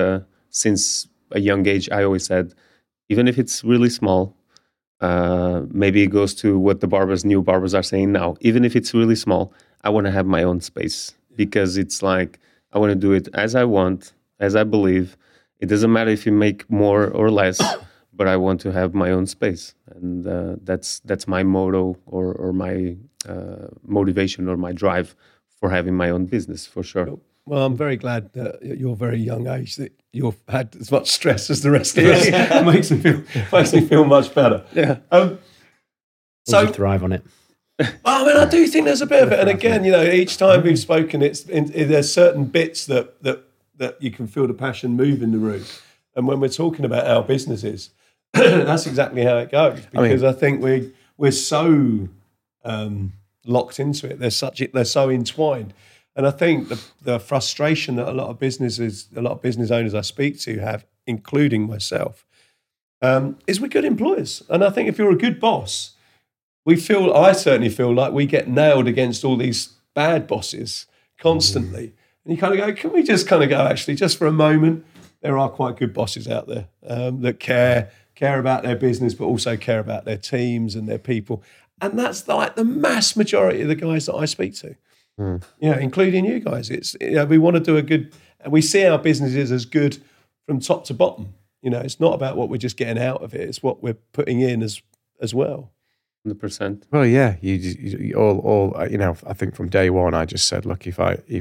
since a young age, I always said, even if it's really small, maybe it goes to what the new barbers are saying now. Even if it's really small, I want to have my own space, because it's like, I want to do it as I want, as I believe. It doesn't matter if you make more or less, but I want to have my own space. And that's my motto, or my motivation, or my drive for having my own business, for sure.
Well, I'm very glad that at your very young age that you've had as much stress as the rest of us. It makes me feel much better. Yeah.
So you thrive on it.
I mean, I do think there's a bit of it. And again, each time we've spoken, there's certain bits that you can feel the passion move in the room. And when we're talking about our businesses, that's exactly how it goes. Because I think we're so locked into it. They're so entwined. And I think the frustration that a lot of business owners I speak to have, including myself, is we're good employers. And I think if you're a good boss, I certainly feel like we get nailed against all these bad bosses constantly. And you kind of go, can we just kind of go, actually, just for a moment, there are quite good bosses out there that care about their business, but also care about their teams and their people. And that's like the mass majority of the guys that I speak to, including you guys. It's we want to do and we see our businesses as good from top to bottom. It's not about what we're just getting out of it; it's what we're putting in as well.
100%.
Well, yeah, you all I think from day one I just said, look, if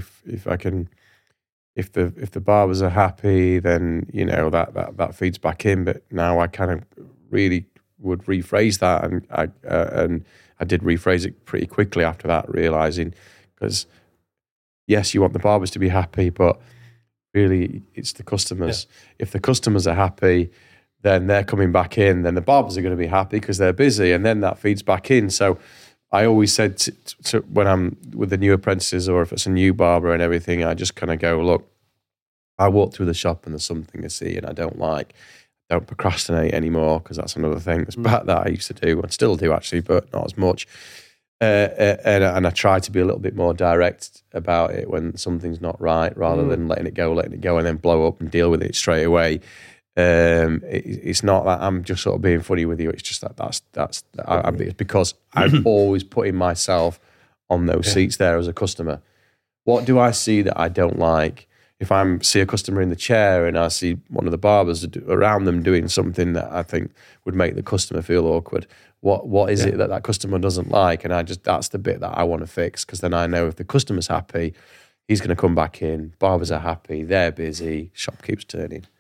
the barbers are happy, then that feeds back in. But now I kind of really would rephrase that, and I did rephrase it pretty quickly after that, realizing, because yes, you want the barbers to be happy, but really it's the customers. Yeah. If the customers are happy, then they're coming back in, then the barbers are going to be happy because they're busy, and then that feeds back in. So I always said to when I'm with the new apprentices, or if it's a new barber and everything, I just kind of go, look, I walk through the shop and there's something I see and I don't like. Don't procrastinate anymore, because that's another thing that I used to do, and still do actually, but not as much. And I try to be a little bit more direct about it when something's not right, rather than letting it go, and then blow up and deal with it straight away. It's not that I'm just sort of being funny with you. It's just it's because I'm always putting myself on those seats there as a customer. What do I see that I don't like? If I see a customer in the chair and I see one of the barbers around them doing something that I think would make the customer feel awkward, what is it that customer doesn't like? And that's the bit that I want to fix, because then I know if the customer's happy, he's going to come back in. Barbers are happy, they're busy, shop keeps turning.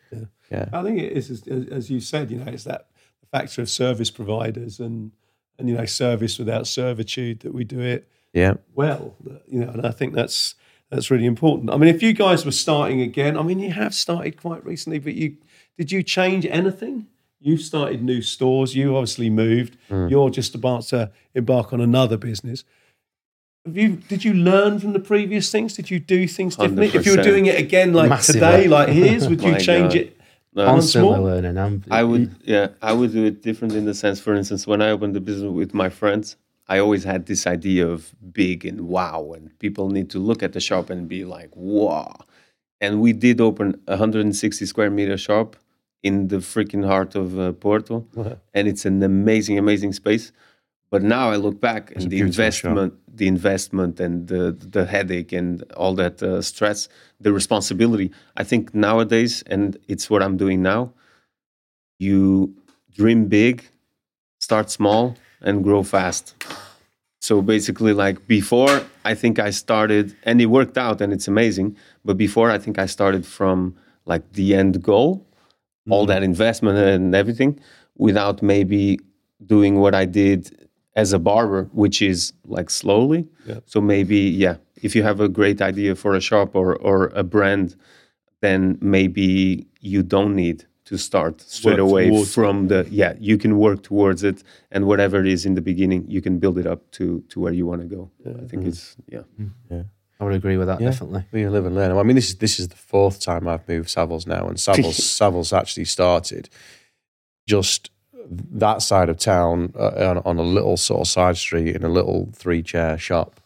Yeah.
I think it is, as you said, it's that factor of service providers and service without servitude, that we do it
Yeah.
well, and I think that's really important. I mean, if you guys were starting again, I mean, you have started quite recently, but did you change anything? You've started new stores. You obviously moved. You're just about to embark on another business. Did you learn from the previous things? Did you do things differently?
100%.
If you were doing it again, like
Massively.
today, like here's, would you
My
change
God.
it?
Constantly
more?
learning.
I would do it different in the sense, for instance, when I opened the business with my friends, I always had this idea of big and wow, and people need to look at the shop and be like, wow. And we did open a 160 square meter shop in the freaking heart of Porto, and it's an amazing, amazing space. But now I look back and the investment and the headache and all that stress, the responsibility. I think nowadays, and it's what I'm doing now, you dream big, start small, and grow fast. So basically, like before, I think I started, and it worked out, and it's amazing. But before, I think I started from like the end goal, all that investment and everything, without maybe doing what I did as a barber, which is like slowly.
Yeah.
So maybe, if you have a great idea for a shop or a brand, then maybe you don't need to start straight away from you can work towards it, and whatever it is in the beginning, you can build it up to where you want to go. I think it's,
I would agree with that, definitely.
We live and learn. I mean, this is the fourth time I've moved Savills now, and Savills actually started just that side of town on a little sort of side street in a little 3-chair shop.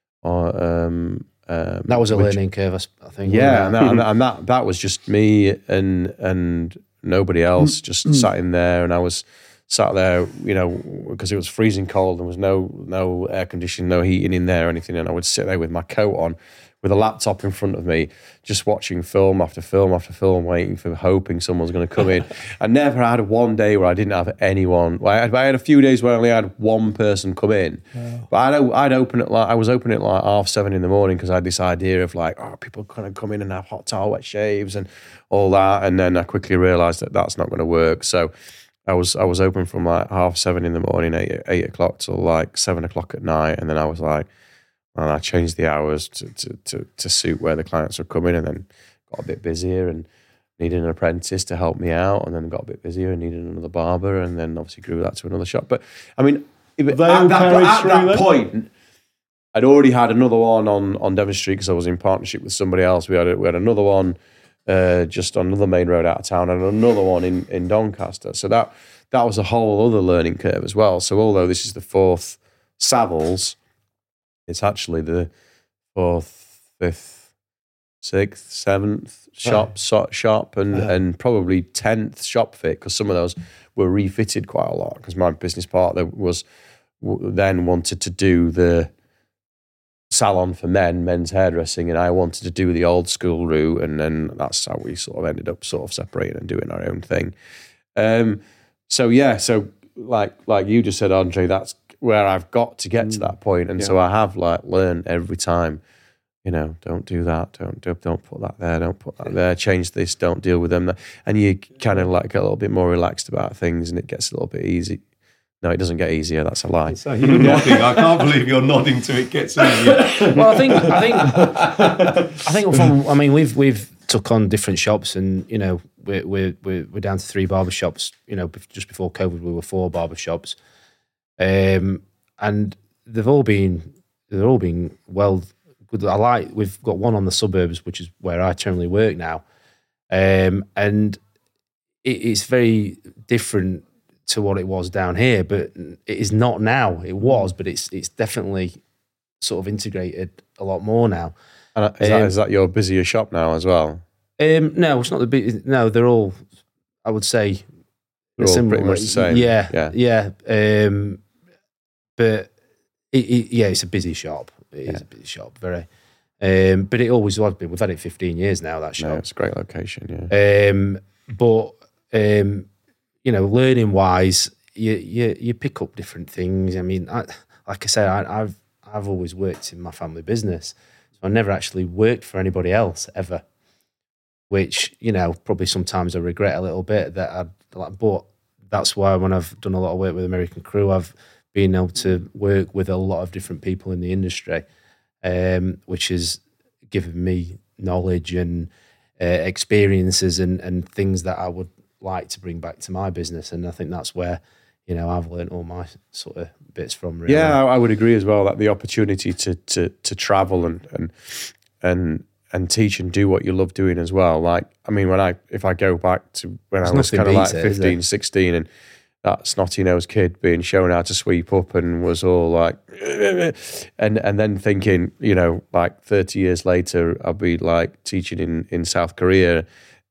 That was a learning curve, I think.
Yeah, and that was just me and nobody else. Just sat in there, and I was sat there, because it was freezing cold. There was no air conditioning, no heating in there or anything, and I would sit there with my coat on, with a laptop in front of me, just watching film after film after film, hoping someone's going to come in. I never had one day where I didn't have anyone. I had a few days where I only had one person come in. Wow. But I was opening at like 7:30 in the morning, because I had this idea of like, people kind of come in and have hot towel, wet shaves and all that. And then I quickly realised that that's not going to work. So I was open from like 7:30 in the morning, 8 o'clock till like 7 o'clock at night. And then I was like, and I changed the hours to suit where the clients were coming, and then got a bit busier and needed an apprentice to help me out, and then got a bit busier and needed another barber, and then obviously grew that to another shop. But I mean, at that point, I'd already had another one on Devon Street, because I was in partnership with somebody else. We had another one just on another main road out of town, and another one in Doncaster. So that was a whole other learning curve as well. So although this is the fourth Savills, it's actually the 4th, 5th, 6th, 7th shop and probably 10th shop fit, because some of those were refitted quite a lot, because my business partner then wanted to do the salon for men's hairdressing, and I wanted to do the old school route, and then that's how we sort of ended up sort of separating and doing our own thing. So like you just said, Andre, that's where I've got to get to that point. And so I have like learned every time, don't do that, don't put that there, don't put that there, change this, don't deal with them. And you kind of like get a little bit more relaxed about things, and it gets a little bit easy. No, it doesn't get easier. That's a lie.
So you're nodding. I can't believe you're nodding to it gets easier.
Well, I think we've took on different shops, and we're down to 3 barber shops. Just before COVID, we were 4 barber shops. And they've all been well good. We've got one on the suburbs, which is where I generally work now, and it's very different to what it was down here, but it is not now. It was, but it's definitely sort of integrated a lot more now.
And is that your busier shop now as well?
No, it's not the big. No, they're all, I would say,
they're all pretty much the same.
Yeah. But it's a busy shop. It is a busy shop, very. But it always has been. We've had it 15 years now, that shop.
No, it's a great location, yeah.
But learning wise, you pick up different things. I mean, like I say, I've always worked in my family business, so I never actually worked for anybody else ever. which, you know, probably sometimes I regret a little bit that I'd like, but that's why when I've done a lot of work with American Crew, I've been able to work with a lot of different people in the industry, which has given me knowledge and experiences and things that I would like to bring back to my business. And I think that's where, you know, I've learned all my sort of bits from. Really.
Yeah, I would agree as well that the opportunity to travel and teach and do what you love doing as well. Like, I mean, if I go back to when I was kind of like 15, 16 and that snotty-nosed kid being shown how to sweep up and was all like, and then thinking, you know, like 30 years later, I'll be like teaching in South Korea.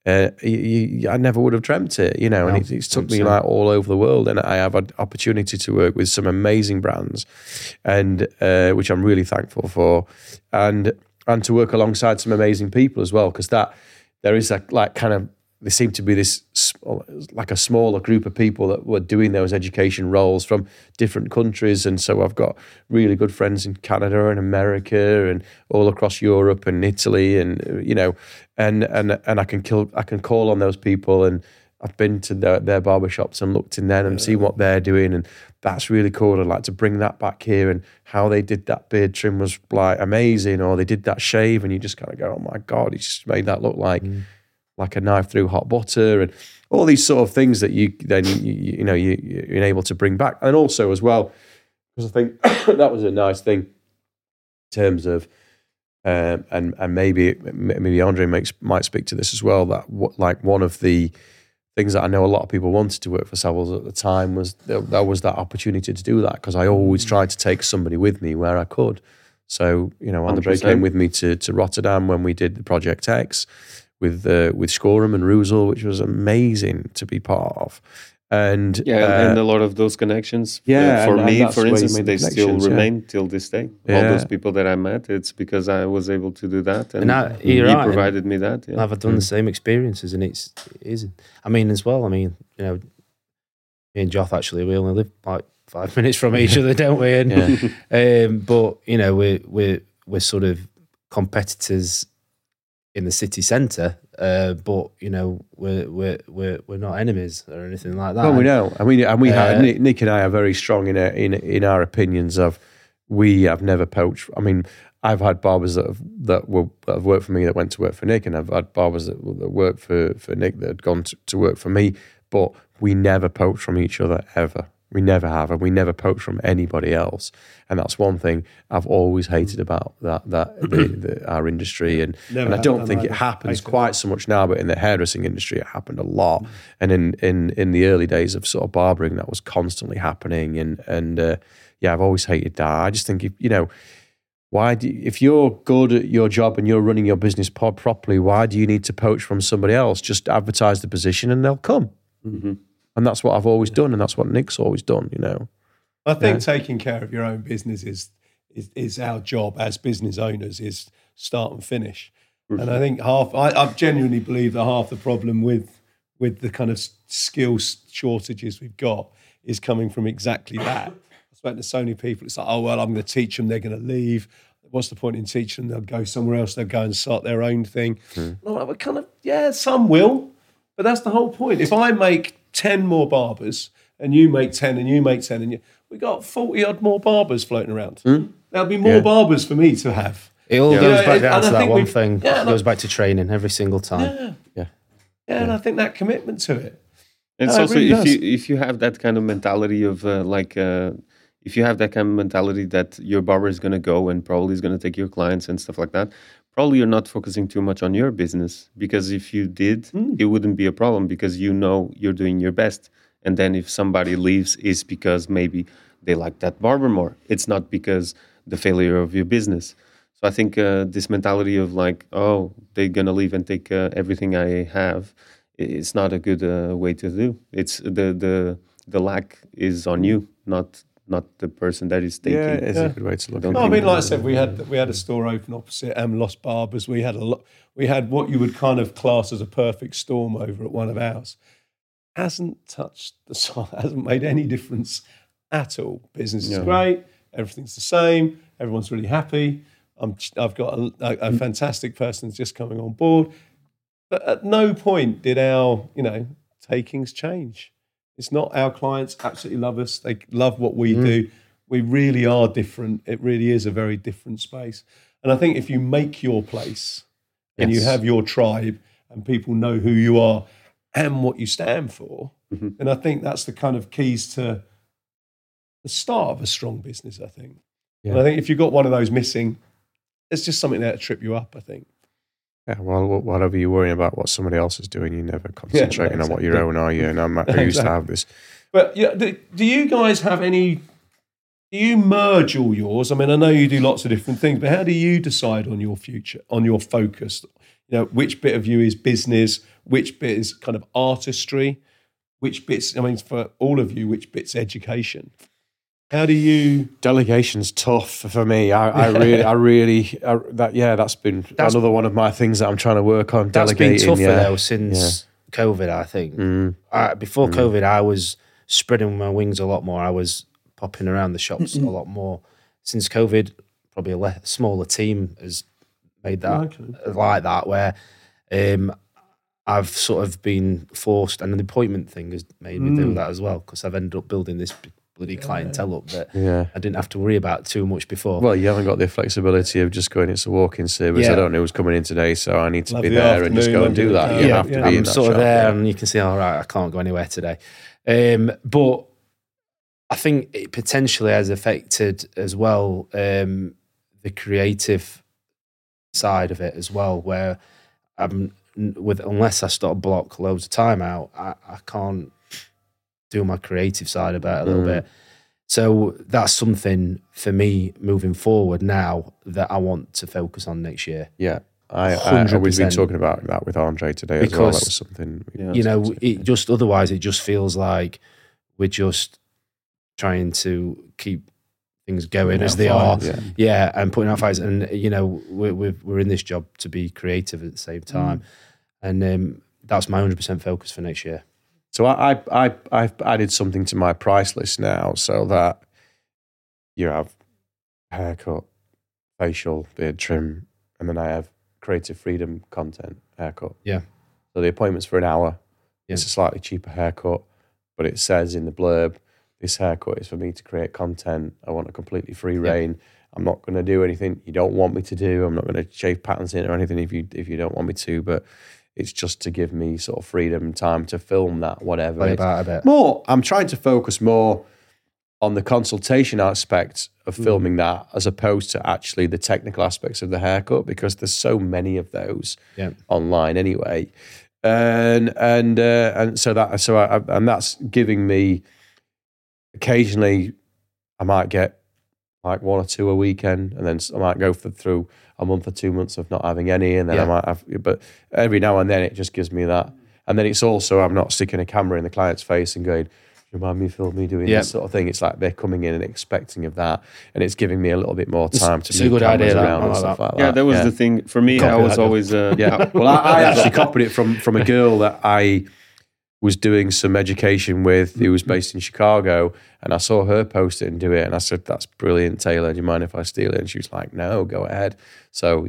I never would have dreamt it, you know, and it's took me like all over the world, and I have an opportunity to work with some amazing brands, and which I'm really thankful for, and to work alongside some amazing people as well, because there is there seemed to be this like a smaller group of people that were doing those education roles from different countries, and so I've got really good friends in Canada and America and all across Europe and Italy, and you know, and I can call on those people, and I've been to their barbershops and looked in there and see what they're doing, and that's really cool. I'd like to bring that back here, and how they did that beard trim was like amazing, or they did that shave, and you just kind of go, oh my God, he just made that look like a knife through hot butter, and all these sort of things that you're able to bring back. And also as well, because I think that was a nice thing in terms of, and maybe Andre might speak to this as well, that like one of the things that I know a lot of people wanted to work for Savills at the time was that opportunity to do that, because I always tried to take somebody with me where I could. So, you know, Andre 100%. Came with me to Rotterdam when we did the Project X, with Scorum and Ruzel, which was amazing to be part of. And
and a lot of those connections, for me, for instance, they still remain till this day. All those people that I met, it's because I was able to do that, and he provided me that. Yeah.
I've done the same experiences, and it is. I mean, as well. I mean, you know, me and Joth actually, we only live like 5 minutes from each other, don't we? And but you know, we're sort of competitors in the city centre, but you know, we're not enemies or anything like that.
Well, we know, Nick and I are very strong in our opinions of, we have never poached. I mean, I've had barbers that have worked for me that went to work for Nick, and I've had barbers that worked for Nick that had gone to work for me, but we never poach from each other ever. We never have, and we never poach from anybody else. And that's one thing I've always hated about our industry. And I don't think it happens quite so much now, but in the hairdressing industry, it happened a lot. And in the early days of sort of barbering, that was constantly happening. And I've always hated that. I just think, if you're good at your job and you're running your business pod properly, why do you need to poach from somebody else? Just advertise the position and they'll come. Mm-hmm. And that's what I've always done, and that's what Nick's always done, you know.
I think taking care of your own business is our job as business owners, is start and finish. Mm-hmm. And I think I genuinely believe that half the problem with the kind of skills shortages we've got is coming from exactly that. I've spoken to so many people, it's like, oh, well, I'm going to teach them, they're going to leave. What's the point in teaching them? They'll go somewhere else, they'll go and start their own thing. Well, we're kind of, some will, but that's the whole point. If I make 10 more barbers, and you make 10, and you make 10, and we got 40 odd more barbers floating around. There'll be more barbers for me to have.
It all goes back down to that one thing. It goes back to training every single time.
Yeah, and I think that commitment to it.
It's also really if you have that kind of mentality of if you have that kind of mentality that your barber is going to go and probably is going to take your clients and stuff like that, probably you're not focusing too much on your business, because if you did, it wouldn't be a problem, because you know you're doing your best. And then if somebody leaves, it's because maybe they like that barber more. It's not because the failure of your business. So I think this mentality of like, oh, they're going to leave and take everything I have, it's not a good way to do. It's the lack is on you, not the person that is taking.
Yeah, it's a good way to look at it.
I mean, like I said, we had a store open opposite Lost Barbers. We had what you would kind of class as a perfect storm over at one of ours. Hasn't touched the site, hasn't made any difference at all. Business is great, everything's the same, everyone's really happy. I've got a fantastic person that's just coming on board. But at no point did our, takings change. It's not our clients absolutely love us. They love what we do. We really are different. It really is a very different space. And I think if you make your place and you have your tribe and people know who you are and what you stand for, then I think that's the kind of keys to the start of a strong business, I think. Yeah. And I think if you've got one of those missing, it's just something there to trip you up, I think.
Yeah, well, whatever you're worrying about what somebody else is doing, you're never concentrating on what your own are you? And I used to have this.
But do you guys have any, do you merge all yours? I mean, I know you do lots of different things, but how do you decide on your future, on your focus? Which bit of you is business, which bit is kind of artistry, which bit's, I mean, for all of you, which bit's education? How do you?
Delegation's tough for me. That's been another one of my things that I'm trying to work on.
That's
delegating,
been tougher though since COVID, I think. Before COVID, I was spreading my wings a lot more. I was popping around the shops a lot more. Since COVID, probably a smaller team has made that like that, where I've sort of been forced, and the appointment thing has made me do that as well, because I've ended up building this bloody clientele up that I didn't have to worry about too much before.
Well, you haven't got the flexibility of just going, it's a walk-in service. I don't know who's coming in today, so I need to be there and just go and do that. You have to be in that
sort of
shop,
there, and you can say, all right, I can't go anywhere today. But I think it potentially has affected as well the creative side of it as well, where unless I start block loads of time out, I can't do my creative side about it a little bit. So that's something for me moving forward now that I want to focus on next year.
Yeah. We've been talking about that with Andre today as well. That was something,
it just, otherwise it just feels like we're just trying to keep things going as they are. And putting out fires. And, we're in this job to be creative at the same time. And that's my 100% focus for next year.
So I've added something to my price list now, so that you have haircut, facial, beard trim, and then I have creative freedom content haircut.
Yeah.
So the appointment's for an hour. Yeah. It's a slightly cheaper haircut, but it says in the blurb, this haircut is for me to create content. I want a completely free reign. I'm not going to do anything you don't want me to do. I'm not going to shave patterns in or anything if you don't want me to, but it's just to give me sort of freedom, time to film that, whatever.
Play about a bit.
I'm trying to focus more on the consultation aspect of filming that, as opposed to actually the technical aspects of the haircut, because there's so many of those online anyway, and that's giving me, occasionally I might get like one or two a weekend, and then I might go through a month or 2 months of not having any, and then I might have, but every now and then it just gives me that. And then it's also, I'm not sticking a camera in the client's face and going, remind me, film me doing this sort of thing. It's like they're coming in and expecting of that, and it's giving me a little bit more time to move cameras around and stuff like that.
Yeah, that was the thing for me. I was always
well, I actually copied it from a girl that I was doing some education with, who was based in Chicago, and I saw her post it and do it, and I said, that's brilliant, Taylor, do you mind if I steal it? And she was like, no, go ahead. So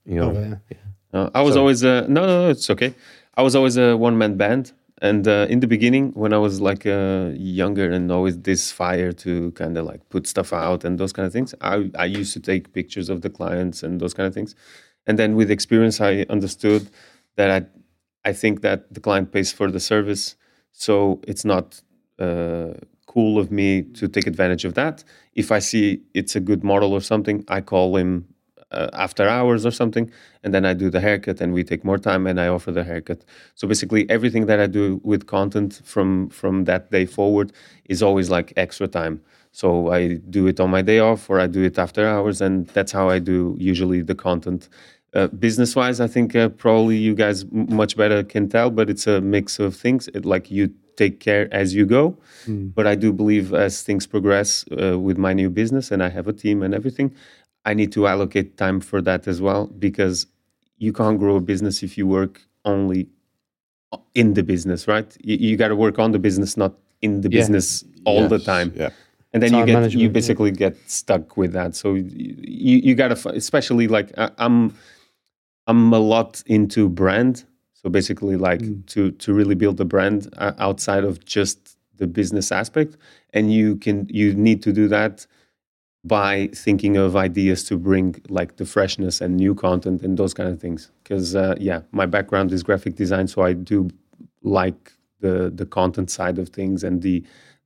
I was always no, it's okay. I was always a one-man band, and in the beginning, when I was like younger and always this fire to kind of like put stuff out and those kind of things, I used to take pictures of the clients and those kind of things. And then with experience, I understood that I think that the client pays for the service, so it's not cool of me to take advantage of that. If I see it's a good model or something, I call him after hours or something, and then I do the haircut, and we take more time, and I offer the haircut. So basically, everything that I do with content from that day forward is always like extra time. So I do it on my day off, or I do it after hours, and that's how I do usually the content. Business-wise, I think probably you guys much better can tell, but it's a mix of things. Like you take care as you go, but I do believe as things progress with my new business, and I have a team and everything, I need to allocate time for that as well, because you can't grow a business if you work only in the business, right? You got to work on the business, not in the business all the time. Yeah. And then you basically get stuck with that. So you got to, especially like I'm a lot into brand. So basically, like to really build a brand outside of just the business aspect, and you need to do that by thinking of ideas to bring like the freshness and new content and those kind of things. Because my background is graphic design, so I do like the content side of things and the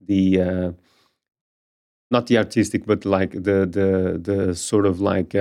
not the artistic, but like the sort of like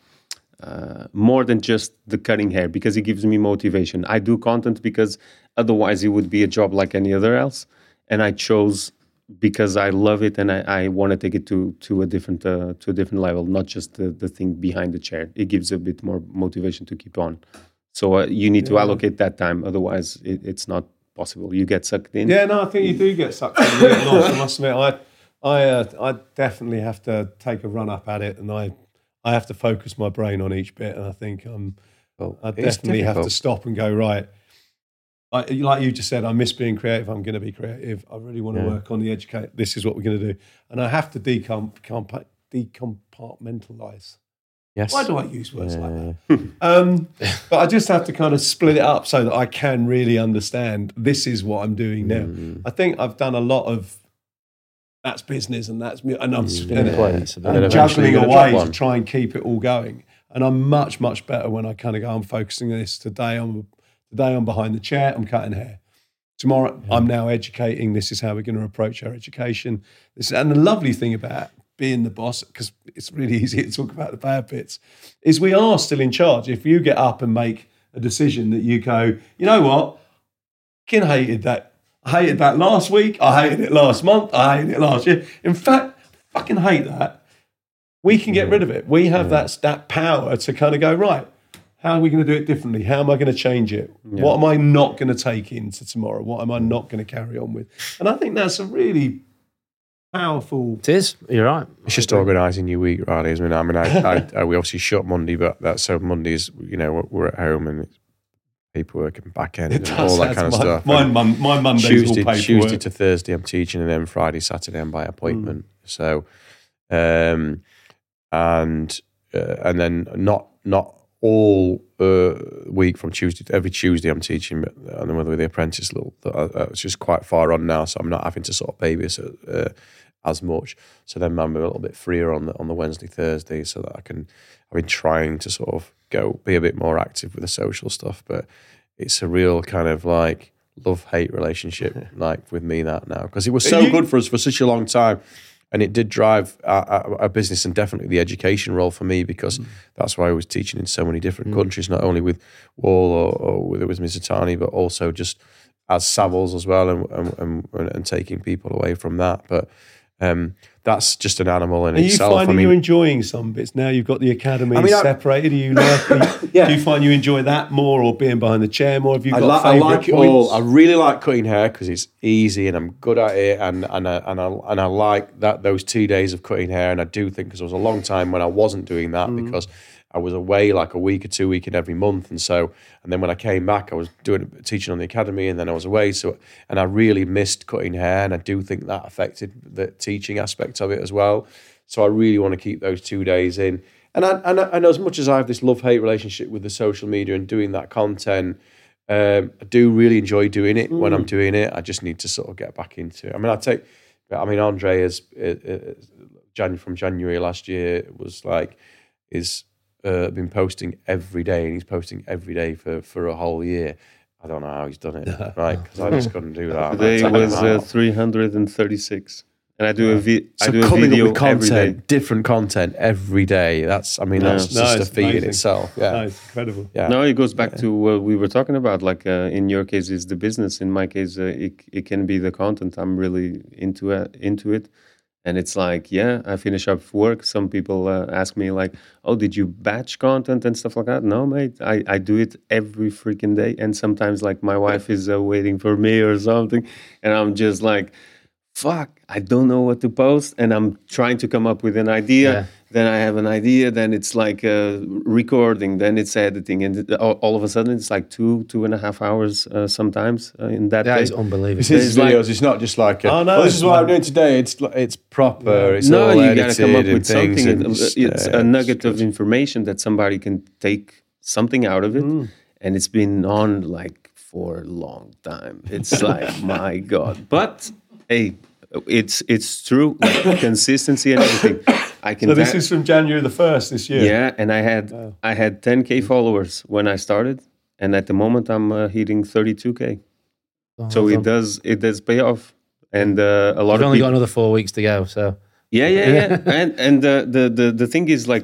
more than just the cutting hair, because it gives me motivation. I do content because otherwise it would be a job like any other else, and I chose because I love it and I want to take it to a different level, not just the thing behind the chair. It gives a bit more motivation to keep on. So you need to allocate that time, otherwise it's not possible. You get sucked in.
Yeah, no, I think you do get sucked in. You get lost. I must admit, I definitely have to take a run up at it, and I have to focus my brain on each bit, and I think I definitely have to stop and go, right. Like you just said, I miss being creative. I'm going to be creative. I really want to work on the educate. This is what we're going to do. And I have to decompartmentalize.
Yes.
Why do I use words like that? But I just have to kind of split it up so that I can really understand this is what I'm doing now. I think I've done a lot of that's business and that's me. And I'm juggling away to try and keep it all going. And I'm much, much better when I kind of go, I'm focusing on this. Today I'm behind the chair, I'm cutting hair. Tomorrow, I'm now educating. This is how we're going to approach our education. And the lovely thing about being the boss, because it's really easy to talk about the bad bits, is we are still in charge. If you get up and make a decision that you go, you know what, I hated that. I hated that last week. I hated it last month. I hated it last year. In fact, I fucking hate that. We can get rid of it. We have that power to kind of go, right, how are we going to do it differently? How am I going to change it? Yeah. What am I not going to take into tomorrow? What am I not going to carry on with? And I think that's a really powerful...
It is. You're right.
It's just organising your week, really, isn't it? I mean, we obviously shut Monday, but that's so Mondays, we're at home and it's paperwork and back end and all that kind of stuff.
My Mondays all paperwork. Tuesday
to Thursday I'm teaching, and then Friday, Saturday I'm by appointment. So, and then not all week from Tuesday. Every Tuesday I'm teaching, but I don't know whether the apprentice it's just quite far on now, so I'm not having to sort of babysit as much. So then I'm a little bit freer on the Wednesday, Thursday, so that I've been trying to sort of be a bit more active with the social stuff, but it's a real kind of like love-hate relationship like with me that now, because it was so good for us for such a long time. And it did drive our business, and definitely the education role for me, because that's why I was teaching in so many different countries, not only with Wall or with Mizutani, but also just as Savills as well, and taking people away from that. But that's just an animal in itself.
Are you finding you're enjoying some bits now? You've got the academy separated. Do you find you enjoy that more, or being behind the chair more? Have you got
I like it all. I really like cutting hair because it's easy and I'm good at it, and I like those 2 days of cutting hair. And I do think, because there was a long time when I wasn't doing that because I was away like a week or 2 weeks in every month, and then when I came back, I was teaching on the academy, and then I was away. And I really missed cutting hair, and I do think that affected the teaching aspect of it as well. So I really want to keep those 2 days in. And as much as I have this love-hate relationship with the social media and doing that content, I do really enjoy doing it when I'm doing it. I just need to sort of get back into it. I mean, Andre is from January last year is been posting every day, and he's posting every day for a whole year. I don't know how he's done it, right? Because I just couldn't do that.
Today was 336, and I do a
coming
video
up with content,
every day.
different content every day. That's just a feat in itself. Yeah,
no, it's incredible.
Yeah.
No, it goes back to what we were talking about. Like in your case, it's the business. In my case, it can be the content. I'm really into it. And it's like, I finish up work. Some people ask me like, oh, did you batch content and stuff like that? No, mate, I do it every freaking day. And sometimes like my wife is waiting for me or something. And I'm just like, fuck, I don't know what to post. And I'm trying to come up with an idea. Yeah. Then I have an idea. Then it's like recording. Then it's editing. And all of a sudden it's like 2.5 hours sometimes in that day.
That is unbelievable.
It's videos. It's not just like, this is what I'm doing today. It's proper. Yeah. It's all
you
edited.
Got to come up with something.
It's
a nugget of information that somebody can take something out of it. And it's been on like for a long time. It's like, my God. But hey, it's true. Like, consistency and everything. I can.
So this is from January the 1st this year.
Yeah, and I had 10K followers when I started, and at the moment I'm hitting 32K. So it does pay off, and a lot
You've
of
only
people.
got another 4 weeks to go, so
Yeah. and the thing is, like,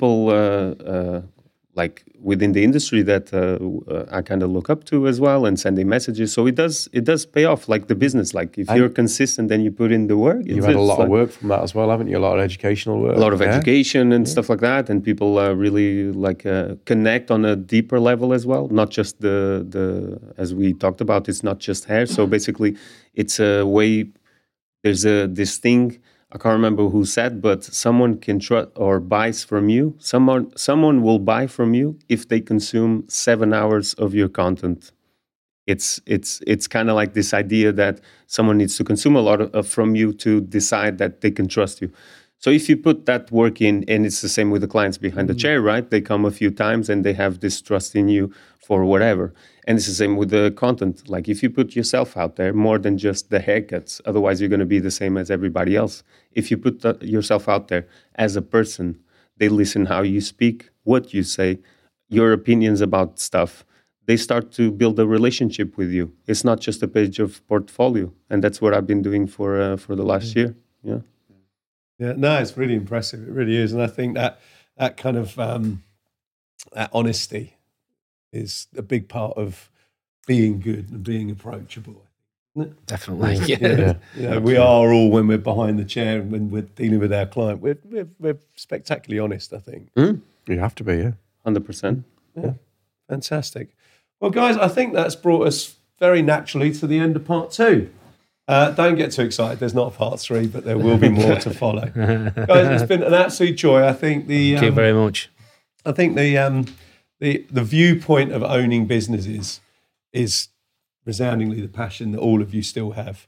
people like within the industry that I kind of look up to as well, and sending messages. So it does pay off, like the business. Like if you're consistent and you put in the work,
You've had a lot of work from that as well, haven't you? A lot of educational work.
a lot of education and stuff like that, and people really like connect on a deeper level as well. Not just the as we talked about, it's not just hair. So basically, it's a way. There's this thing. I can't remember who said, but someone can trust or buys from you. Someone will buy from you if they consume 7 hours of your content. It's kind of like this idea that someone needs to consume a lot from you to decide that they can trust you. So if you put that work in, and it's the same with the clients behind the chair, right? They come a few times and they have this trust in you for whatever. And it's the same with the content. Like if you put yourself out there more than just the haircuts, otherwise you're going to be the same as everybody else. If you put yourself out there as a person, they listen how you speak, what you say, your opinions about stuff. They start to build a relationship with you. It's not just a page of portfolio. And that's what I've been doing for the last year. Yeah.
Yeah, no, it's really impressive. It really is. And I think that kind of that honesty is a big part of being good and being approachable.
definitely.
Yeah. You know, we are all, when we're behind the chair and when we're dealing with our client, we're spectacularly honest, I think.
You have to be, yeah.
100%.
Yeah, fantastic. Well, guys, I think that's brought us very naturally to the end of part 2. Don't get too excited. There's not a part 3, but there will be more to follow. Guys, it's been an absolute joy. I think
Thank you very much.
I think the viewpoint of owning businesses is resoundingly the passion that all of you still have.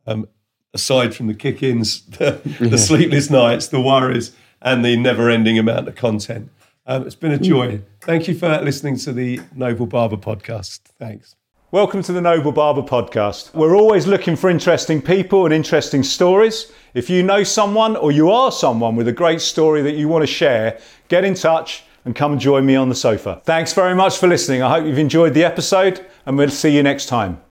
Aside from the kick-ins, the sleepless nights, the worries, and the never-ending amount of content. It's been a joy. Thank you for listening to the Noble Barber podcast. Thanks.
Welcome to the Noble Barber podcast. We're always looking for interesting people and interesting stories. If you know someone or you are someone with a great story that you want to share, get in touch and come and join me on the sofa. Thanks very much for listening. I hope you've enjoyed the episode and we'll see you next time.